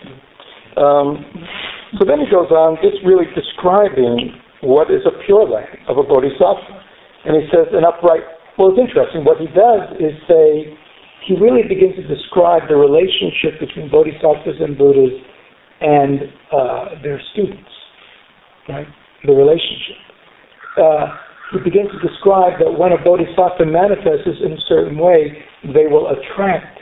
Speaker 1: So then he goes on, just really describing what is a pure land of a bodhisattva. And he says, well, it's interesting. What he does is say, he really begins to describe the relationship between bodhisattvas and Buddhas and their students, right? The relationship. He begins to describe that when a bodhisattva manifests in a certain way, they will attract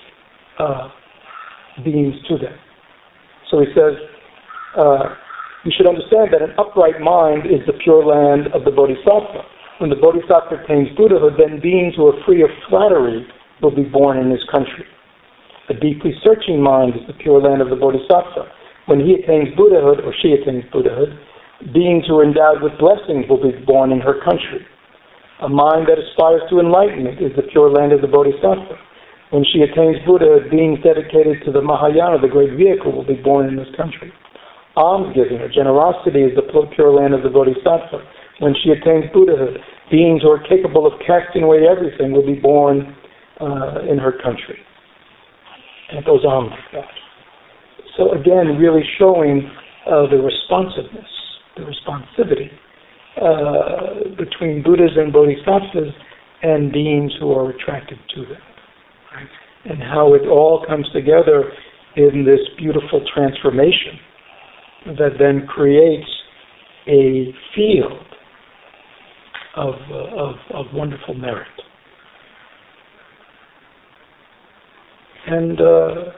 Speaker 1: beings to them. So he says, you should understand that an upright mind is the pure land of the bodhisattva. When the Bodhisattva attains Buddhahood, then beings who are free of flattery will be born in his country. A deeply searching mind is the pure land of the Bodhisattva. When he attains Buddhahood, or she attains Buddhahood, beings who are endowed with blessings will be born in her country. A mind that aspires to enlightenment is the pure land of the Bodhisattva. When she attains Buddhahood, beings dedicated to the Mahayana, the great vehicle, will be born in this country. Almsgiving, or generosity, is the pure land of the Bodhisattva. When she attains Buddhahood, beings who are capable of casting away everything will be born in her country. And it goes on like that. So again, really showing the responsiveness, the responsivity between Buddhas and Bodhisattvas and beings who are attracted to them. Right? And how it all comes together in this beautiful transformation that then creates a field of wonderful merit. And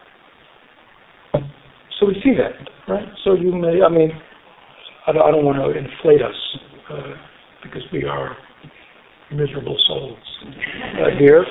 Speaker 1: so we see that, right? So you may, I don't want to inflate us because we are miserable souls here.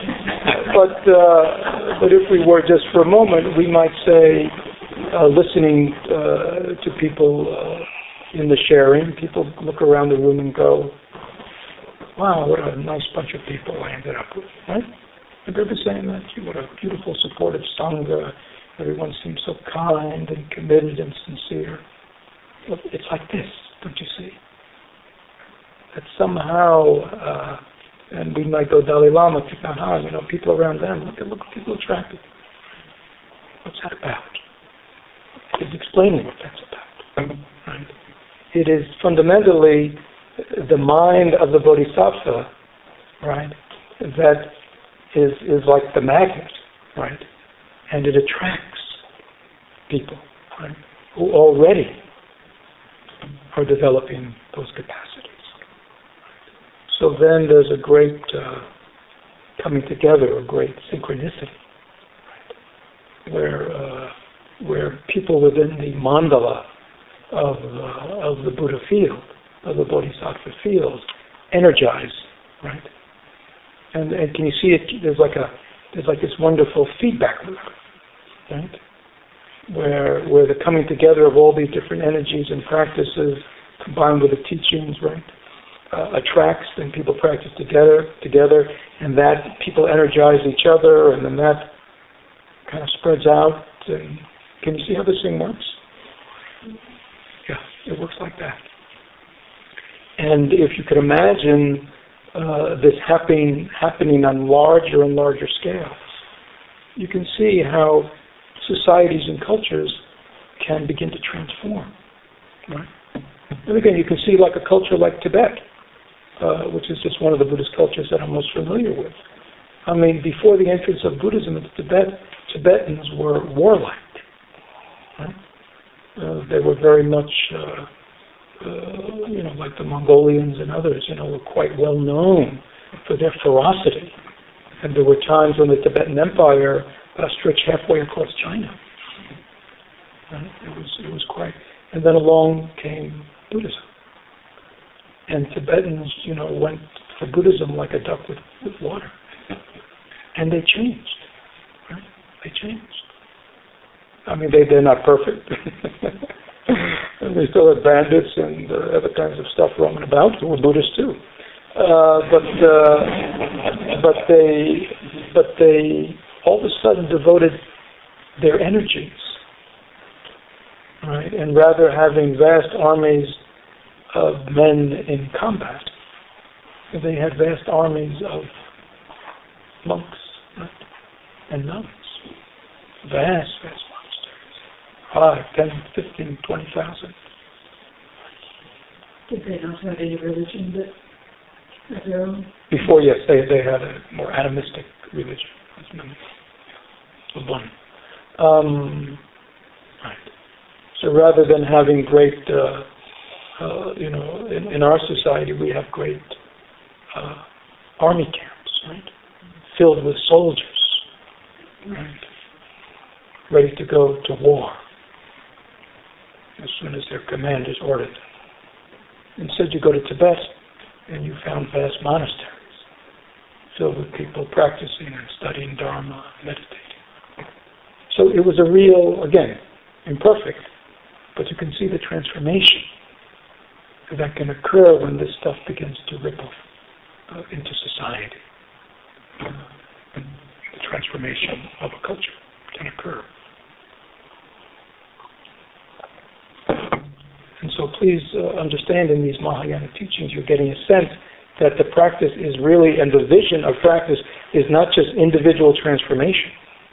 Speaker 1: But if we were just for a moment, we might say, listening to people in the sharing, people look around the room and go, wow, what a nice bunch of people I ended up with, right? Have you ever saying that? What a beautiful, supportive Sangha. Everyone seems so kind and committed and sincere. Look, it's like this, don't you see? That somehow, and we might go Dalai Lama, people around them, look, people attracted. What's that about? He's explaining what that's about. Right? It is fundamentally the mind of the Bodhisattva, right, that is like the magnet, right, and it attracts people, right, who already are developing those capacities. So then there's a great coming together, a great synchronicity, right, where people within the mandala of the Buddha field, of the Bodhisattva field, energize, right? And can you see it? There's like this wonderful feedback loop, right? Where the coming together of all these different energies and practices, combined with the teachings, right, attracts, and people practice together, and that people energize each other, and then that kind of spreads out. And can you see how this thing works? Yeah, it works like that. And if you could imagine this happening on larger and larger scales, you can see how societies and cultures can begin to transform. Right? And again, you can see like a culture like Tibet, which is just one of the Buddhist cultures that I'm most familiar with. Before the entrance of Buddhism into Tibet, Tibetans were warlike. Right? They were very much, like the Mongolians and others, were quite well known for their ferocity. And there were times when the Tibetan Empire stretched halfway across China. Right? It was quite. And then along came Buddhism. And Tibetans, went for Buddhism like a duck with water. And they changed. Right? They changed. They're not perfect. And they still have bandits and other kinds of stuff roaming about who were Buddhists too. But they all of a sudden devoted their energies, right? And rather having vast armies of men in combat, they had vast armies of monks, right? And nuns. Vast monasteries. 5, 10, 15, 20,000.
Speaker 2: Did they not have any religion of their own?
Speaker 1: Before, yes, they had a more animistic religion. One. Right. So rather than having great, in our society we have great army camps, right, filled with soldiers, right, ready to go to war as soon as their command is ordered. Instead, you go to Tibet, and you found vast monasteries filled with people practicing and studying Dharma, meditating. So it was a real, again, imperfect, but you can see the transformation that can occur when this stuff begins to ripple into society. The transformation of a culture can occur. And so please understand in these Mahayana teachings you're getting a sense that the practice is really, and the vision of practice is not just individual transformation.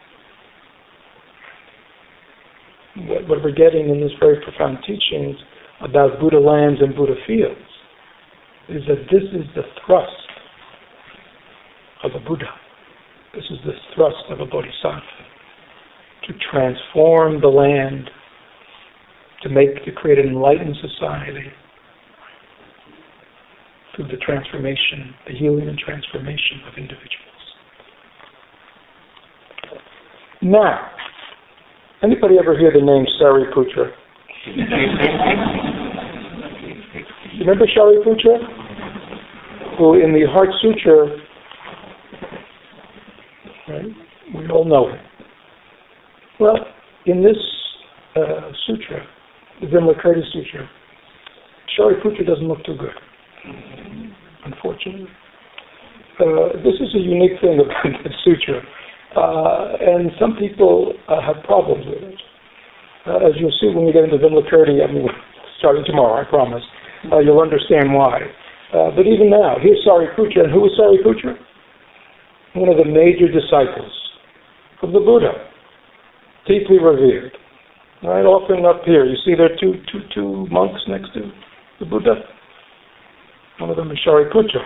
Speaker 1: What we're getting in this very profound teachings about Buddha lands and Buddha fields is that this is the thrust of a Buddha. This is the thrust of a Bodhisattva, to transform the land, to create an enlightened society through the transformation, the healing and transformation of individuals. Now, anybody ever hear the name Sariputra? Remember Shariputra? Who in the Heart Sutra, right? We all know him. Well, in this sutra, the Vimalakirti Sutra, Shariputra doesn't look too good, unfortunately. This is a unique thing about the sutra, and some people have problems with it. As you'll see when we get into Vimalakirti, starting tomorrow, I promise, you'll understand why. But even now, here's Sariputra, and who was Sariputra? One of the major disciples of the Buddha, deeply revered. Right, often up here, you see there are two monks next to the Buddha. One of them is Shariputra.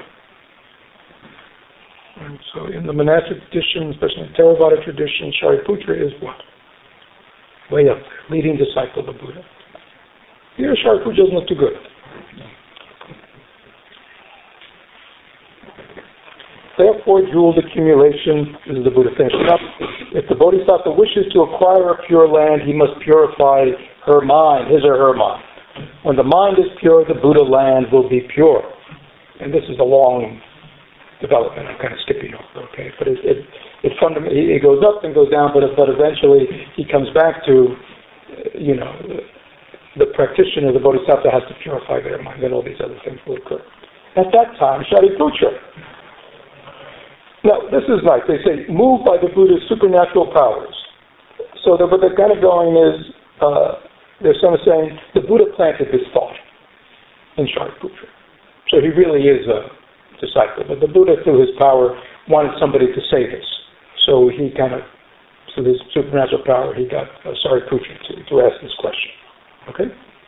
Speaker 1: And so in the monastic tradition, especially in the Theravada tradition, Shariputra is what? Way up there, leading disciple of the Buddha. Here, Shariputra doesn't look too good. Therefore, jeweled accumulation, this is the Buddha finishing up. If the Bodhisattva wishes to acquire a pure land, he must purify her mind, his or her mind. When the mind is pure, the Buddha land will be pure. And this is a long development. I'm kind of skipping over, okay? But it goes up and goes down, but eventually he comes back to, the practitioner, the Bodhisattva has to purify their mind, then all these other things will occur. At that time, Shariputra. Now, this is like, they say, moved by the Buddha's supernatural powers. So what they're kind of going is, there's someone saying, the Buddha planted this thought in Shariputra. So he really is a disciple. But the Buddha, through his power, wanted somebody to say this. So he through his supernatural power, he got Shariputra to ask this question. Okay?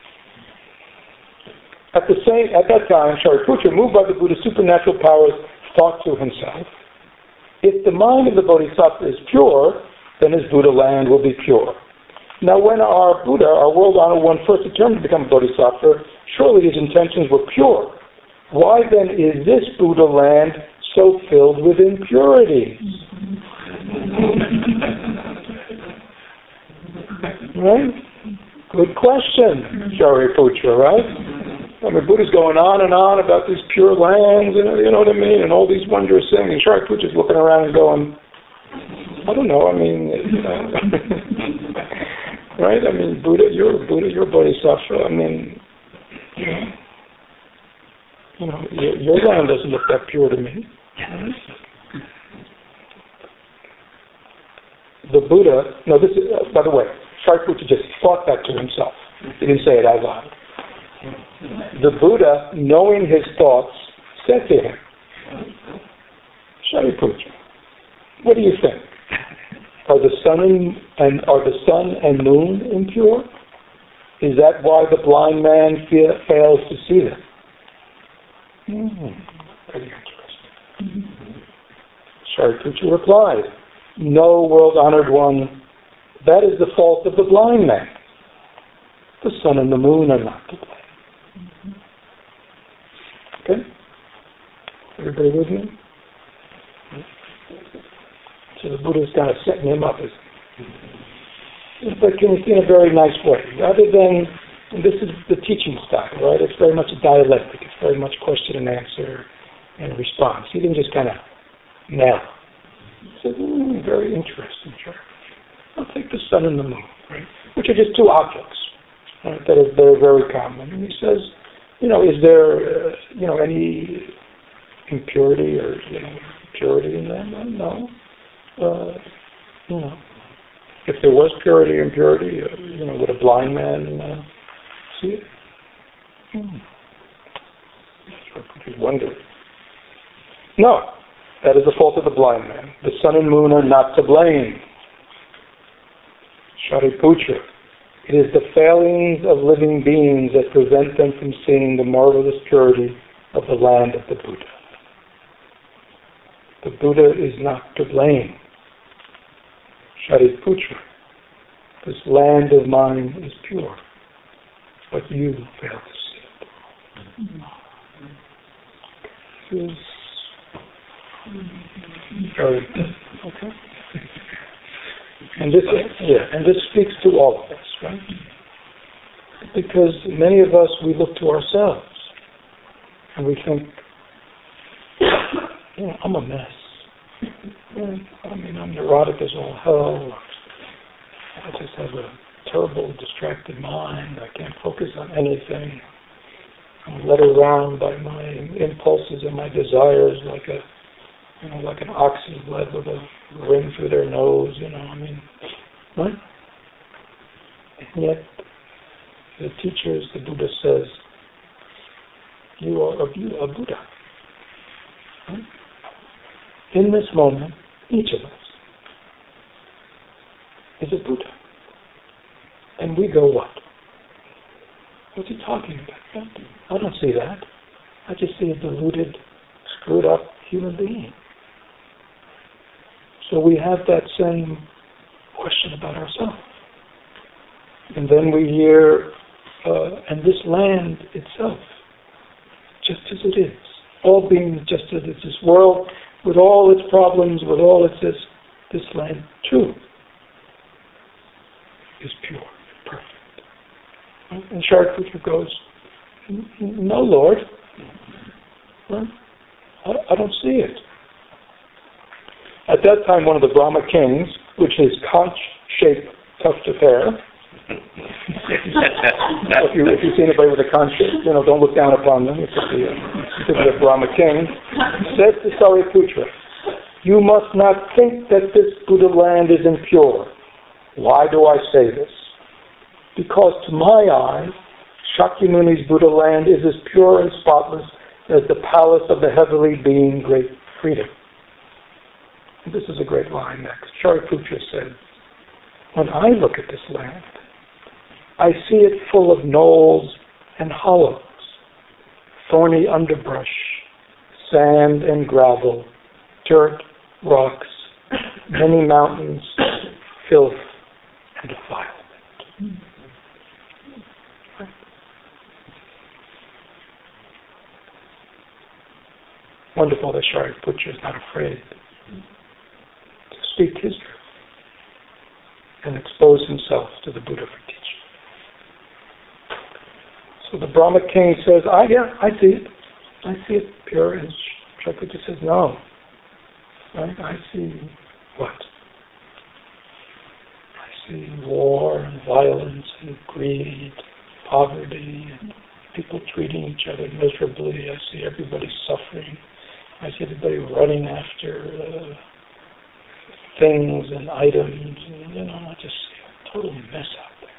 Speaker 1: At that time, Shariputra, moved by the Buddha's supernatural powers, thought to himself, if the mind of the Bodhisattva is pure, then his Buddha land will be pure. Now when our Buddha, our world-honored one, first determined to become a Bodhisattva, surely his intentions were pure. Why then is this Buddha land so filled with impurity? Right? Good question, Shariputra, right? Buddha's going on and on about these pure lands, you know what I mean, and all these wondrous things. And Shariputra's looking around and going, I don't know, right? Buddha, you're Bodhisattva. Your land doesn't look that pure to me. The Buddha, this is, by the way, Shariputra just thought that to himself. He didn't say it out loud. The Buddha, knowing his thoughts, said to him, Shariputra, what do you think? Are the sun and moon impure? Is that why the blind man fails to see them? Very interesting. Shariputra replied, no, world-honored one, that is the fault of the blind man. The sun and the moon are not to blame. Okay? Everybody with me? So the Buddha's kind of setting him up but in a very nice way. Rather than, and this is the teaching style, right? It's very much a dialectic. It's very much question and answer and response. He didn't just kind of nail. He said, very interesting, sure. I'll take the sun and the moon, right? Which are just two objects, right, that are very common. And he says, is there, any impurity or, purity in them? No. If there was purity or impurity, would a blind man see it? He wondered. No, that is the fault of the blind man. The sun and moon are not to blame. Shariputra. It is the failings of living beings that prevent them from seeing the marvelous purity of the land of the Buddha. The Buddha is not to blame. Shariputra. This land of mine is pure, but you fail to see it. This is very okay. And this speaks to all of us, right? Because many of us, we look to ourselves and we think, I'm a mess. I'm neurotic as all hell. I just have a terrible, distracted mind. I can't focus on anything. I'm led around by my impulses and my desires like an ox is led with a ring through their nose, right? And yet, the teachers, the Buddha says, you are a Buddha. Right? In this moment, each of us is a Buddha. And we go, what? What's he talking about? I don't see that. I just see a deluded, screwed up human being. So we have that same question about ourselves. And then we hear, and this land itself, just as it is, all beings just as it is, this world with all its problems, with all its this land too is pure, perfect. And Shariputra goes, no, Lord, I don't see it. At that time, one of the Brahma kings, which is conch-shaped tuft of hair, if you see anybody with a conch shape, don't look down upon them. It could be a Brahma king. Said to Shariputra, you must not think that this Buddha land is impure. Why do I say this? Because to my eyes, Shakyamuni's Buddha land is as pure and spotless as the palace of the heavenly being, great freedom. And this is a great line next. Shariputra said, when I look at this land, I see it full of knolls and hollows, thorny underbrush, sand and gravel, dirt, rocks, many mountains, filth, and defilement. Wonderful that Shariputra is not afraid to speak his truth and expose himself to the Buddha for teaching. So the Brahma king says, I see it. I see it pure. And Shariputra says, no. Right? I see what? I see war and violence and greed, poverty, and people treating each other miserably. I see everybody suffering. I see everybody running after things and items. And, I just see a total mess out there.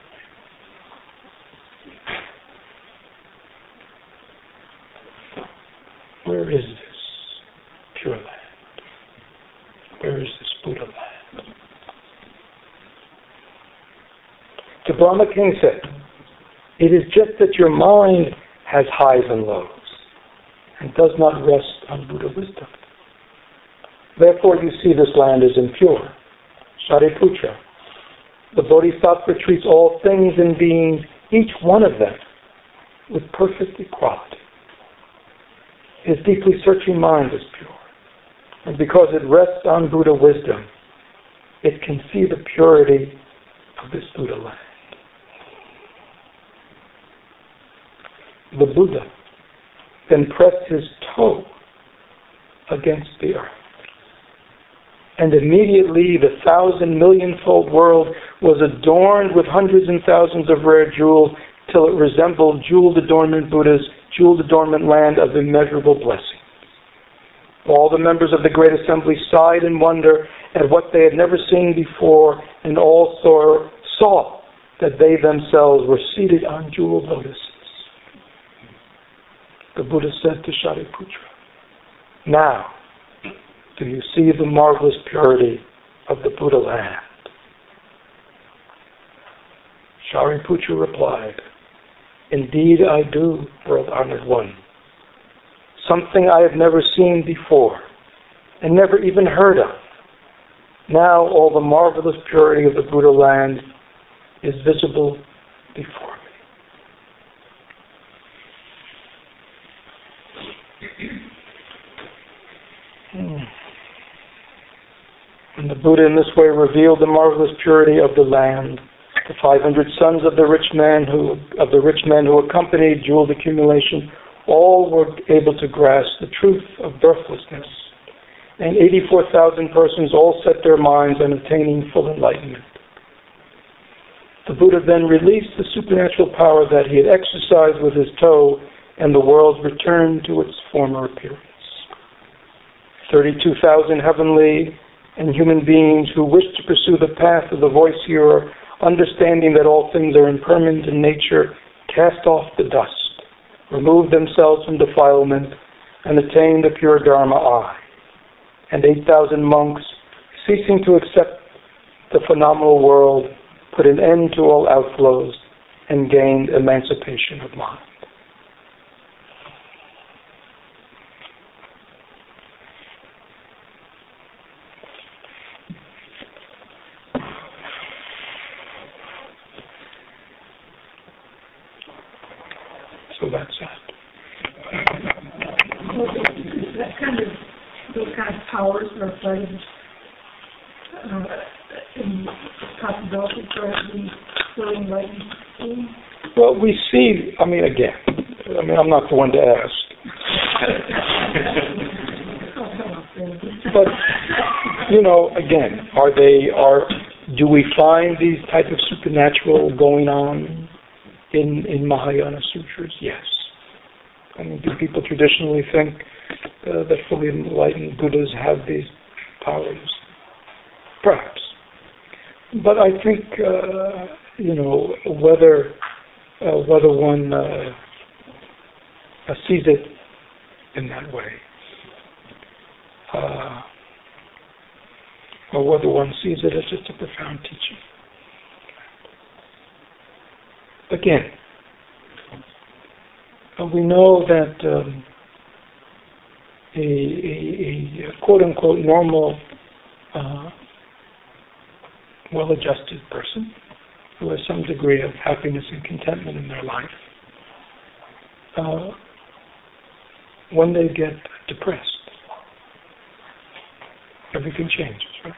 Speaker 1: Where is this pure land? Where is this Buddha land? The Brahma king said, it is just that your mind has highs and lows and does not rest on Buddha wisdom. Therefore you see this land is impure. Shariputra, the Bodhisattva treats all things and beings, each one of them, with perfect equality. His deeply searching mind is pure. And because it rests on Buddha wisdom, it can see the purity of this Buddha land. The Buddha then pressed his toe against the earth. And immediately the 1,000,000,000-fold world was adorned with hundreds and thousands of rare jewels, till it resembled jeweled adornment Buddha's jeweled adornment land of immeasurable blessing. All the members of the great assembly sighed in wonder at what they had never seen before, and all saw that they themselves were seated on jeweled lotuses. The Buddha said to Shariputra, "Now, do you see the marvelous purity of the Buddha land?" Shariputra replied, "Indeed I do, World Honored One. Something I have never seen before, and never even heard of. Now all the marvelous purity of the Buddha land is visible before me." And the Buddha in this way revealed the marvelous purity of the land. The 500 sons of the rich men who accompanied jeweled accumulation, all were able to grasp the truth of birthlessness. And 84,000 persons all set their minds on attaining full enlightenment. The Buddha then released the supernatural power that he had exercised with his toe, and the world returned to its former appearance. 32,000 heavenly and human beings who wished to pursue the path of the voice hearer, understanding that all things are impermanent in nature, cast off the dust, removed themselves from defilement, and attained the pure Dharma eye. And 8,000 monks, ceasing to accept the phenomenal world, put an end to all outflows and gained emancipation of mind. So that's that.
Speaker 2: Those kind of powers are part of in possibility for the fully enlightened being?
Speaker 1: Well, we see, again, I'm not the one to ask. But, again, do we find these type of supernatural going on in Mahayana sutras? Yes. Do people traditionally think that fully enlightened Buddhas have these powers? Perhaps. But I think, whether one sees it in that way, or whether one sees it as just a profound teaching. Again, we know that a quote-unquote normal, well-adjusted person who has some degree of happiness and contentment in their life, when they get depressed, everything changes, right?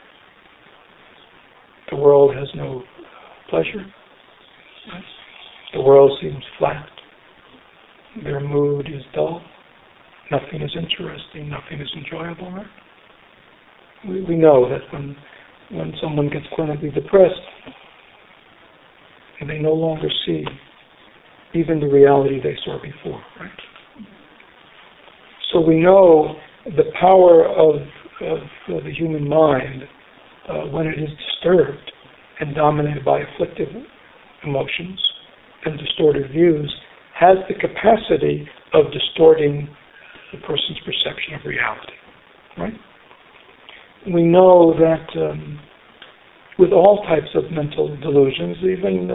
Speaker 1: The world has no pleasure. Right? The world seems flat. Their mood is dull. Nothing is interesting. Nothing is enjoyable. Right? We know that when someone gets clinically depressed, they no longer see even the reality they saw before. Right? So we know the power of the human mind when it is disturbed and dominated by afflictive emotions and distorted views, has the capacity of distorting the person's perception of reality. Right? We know that with all types of mental delusions, even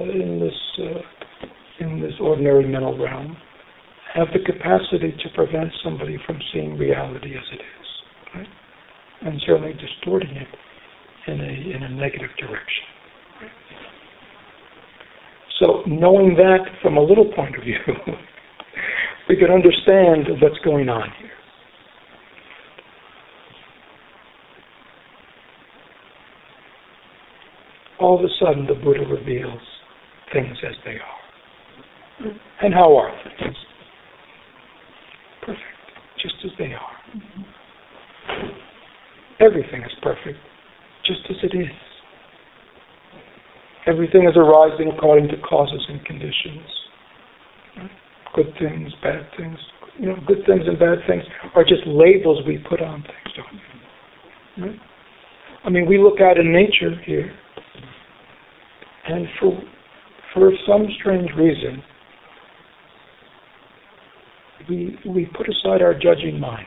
Speaker 1: in this ordinary mental realm, have the capacity to prevent somebody from seeing reality as it is, right? And certainly distorting it in a negative direction. So knowing that from a little point of view, we can understand what's going on here. All of a sudden the Buddha reveals things as they are. And how are things? Everything is perfect, just as it is. Everything is arising according to causes and conditions. Good things, bad things. Good things and bad things are just labels we put on things, don't we? Right? I mean, we look out in nature here, and for some strange reason, we put aside our judging mind.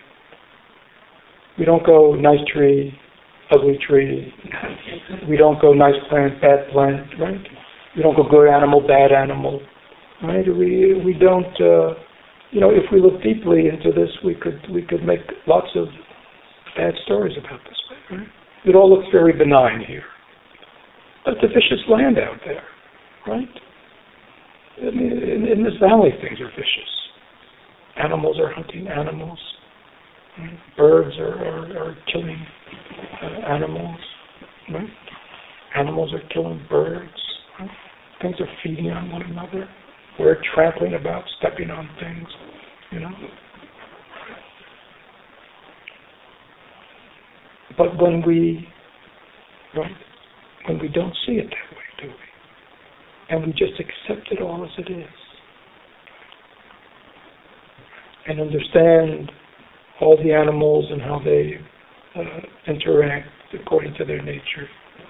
Speaker 1: We don't go nice tree, ugly tree. We don't go nice plant, bad plant, right? We don't go good animal, bad animal, right? We don't. If we look deeply into this, we could make lots of bad stories about this, right? It all looks very benign here, but it's a vicious land out there, right? I mean, in this valley, things are vicious. Animals are hunting animals. Right? Birds are killing animals. Right? Animals are killing birds. Right? Things are feeding on one another. We're trampling about, stepping on things. But when we don't see it that way, do we? And we just accept it all as it is. And understand all the animals and how they interact according to their nature.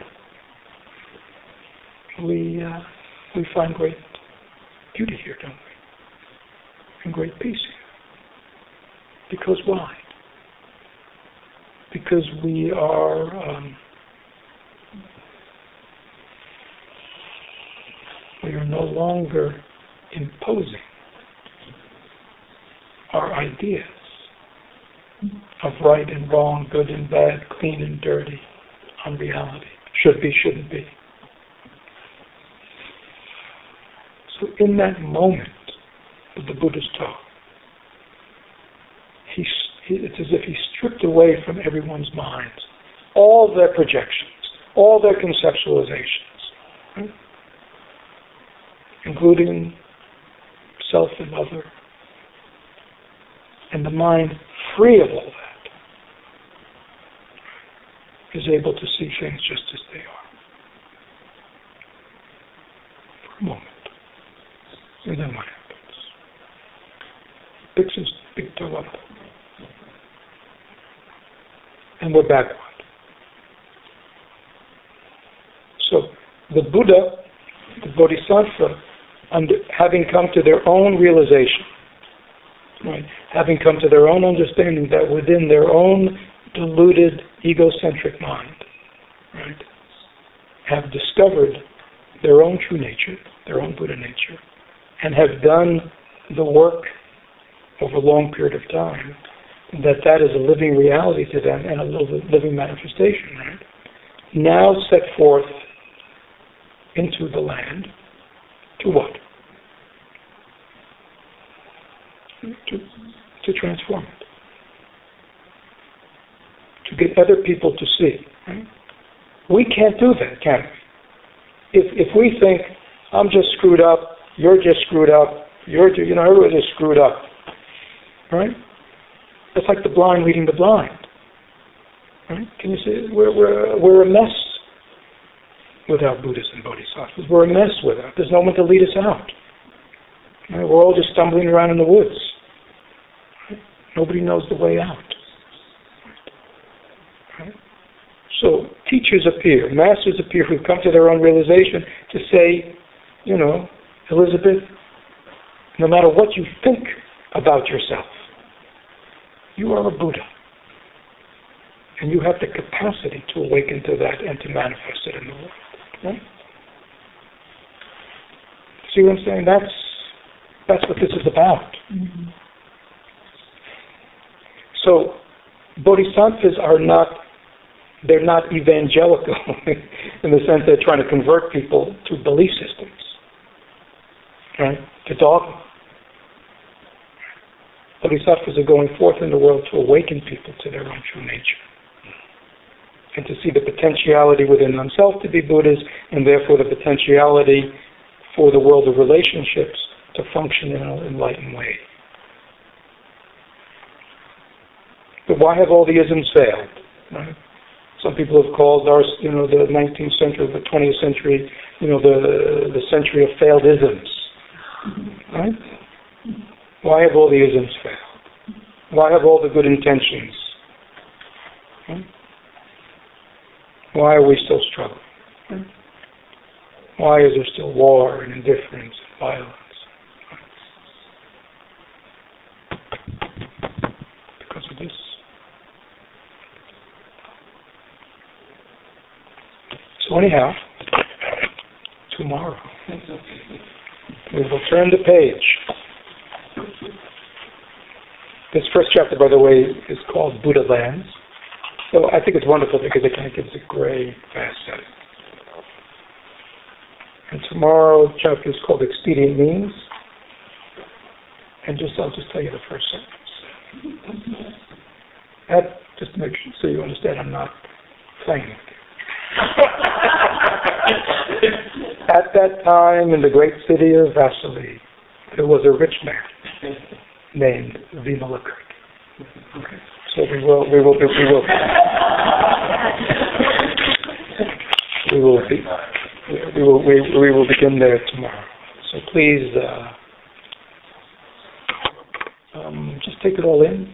Speaker 1: We find great beauty here, don't we? And great peace here. Because why? Because we are no longer imposing our ideas of right and wrong, good and bad, clean and dirty, on reality. Should be, shouldn't be. So in that moment of the Buddha's talk, it's as if he stripped away from everyone's minds all their projections, all their conceptualizations, right? Including self and other. And the mind, free of all that, is able to see things just as they are. For a moment. And then what happens? Picks his big toe up. And we're backward. So the Buddha, the Bodhisattva, having come to their own realization, right, having come to their own understanding that within their own deluded, egocentric mind, right, have discovered their own true nature, their own Buddha nature, and have done the work over a long period of time, that is a living reality to them and a living manifestation, right? Now set forth into the land to what? To transform it. To get other people to see. Right? We can't do that, can we? If we think, I'm just screwed up, you're just screwed up, everybody's just screwed up. Right? It's like the blind leading the blind. Right? Can you see? We're a mess without Buddhists and Bodhisattvas. We're a mess without. There's no one to lead us out. Right? We're all just stumbling around in the woods. Right? Nobody knows the way out. Right? So teachers appear, masters appear who've come to their own realization to say, Elizabeth, no matter what you think about yourself, you are a Buddha. And you have the capacity to awaken to that and to manifest it in the world. Right? See what I'm saying? That's what this is about. Mm-hmm. So bodhisattvas they're not evangelical in the sense they're trying to convert people to belief systems, right? To dogma. Bodhisattvas are going forth in the world to awaken people to their own true nature and to see the potentiality within themselves to be Buddhas, and therefore the potentiality for the world of relationships to function in an enlightened way. But why have all the isms failed? Right? Some people have called our, the 19th century, the 20th century, the century of failed isms. Right? Why have all the isms failed? Why have all the good intentions? Right? Why are we still struggling? Right? Why is there still war and indifference and violence? Because of this. So anyhow, tomorrow we will turn the page. This first chapter, by the way, is called Buddha Lands. So I think it's wonderful because it kind of gives a great, fast setting. And tomorrow's chapter is called Expedient Means. And I'll just tell you the first sentence. Just to make sure so you understand I'm not playing with you. At that time in the great city of Vasily, there was a rich man named Vimalakirti. Okay. So we will begin there tomorrow. So please just take it all in.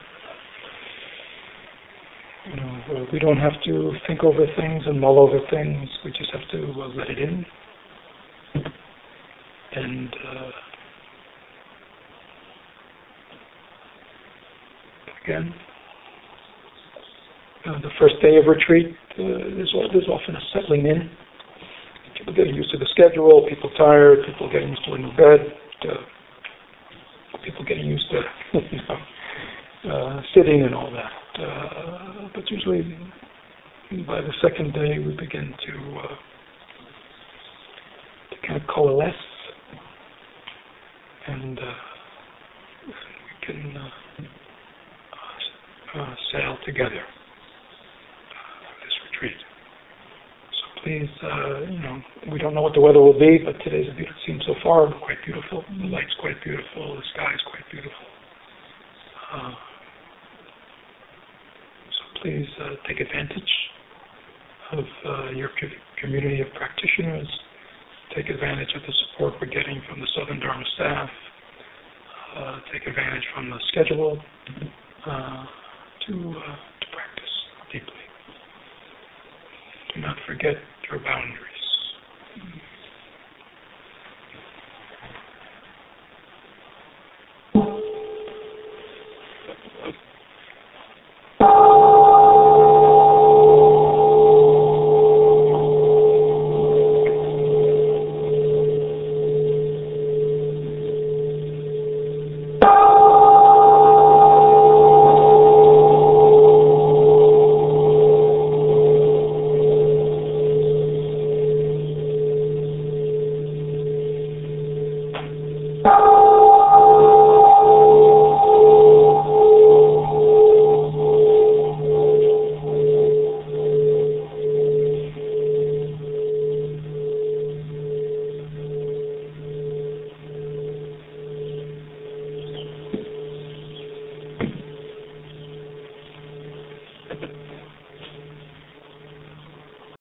Speaker 1: We don't have to think over things and mull over things. We just have to let it in. And again, the first day of retreat, there's often a settling in. People getting used to the schedule, people tired, people getting used to going to bed, people getting used to sitting and all that. But usually by the second day we begin to kind of coalesce and we can sail together this retreat. So please, we don't know what the weather will be, but today's a beautiful scene so far, quite beautiful. The light's quite beautiful, the sky is quite beautiful. So please take advantage of your community of practitioners. Take advantage of the support we're getting from the Southern Dharma staff. Take advantage from the schedule to practice deeply. Do not forget your boundaries.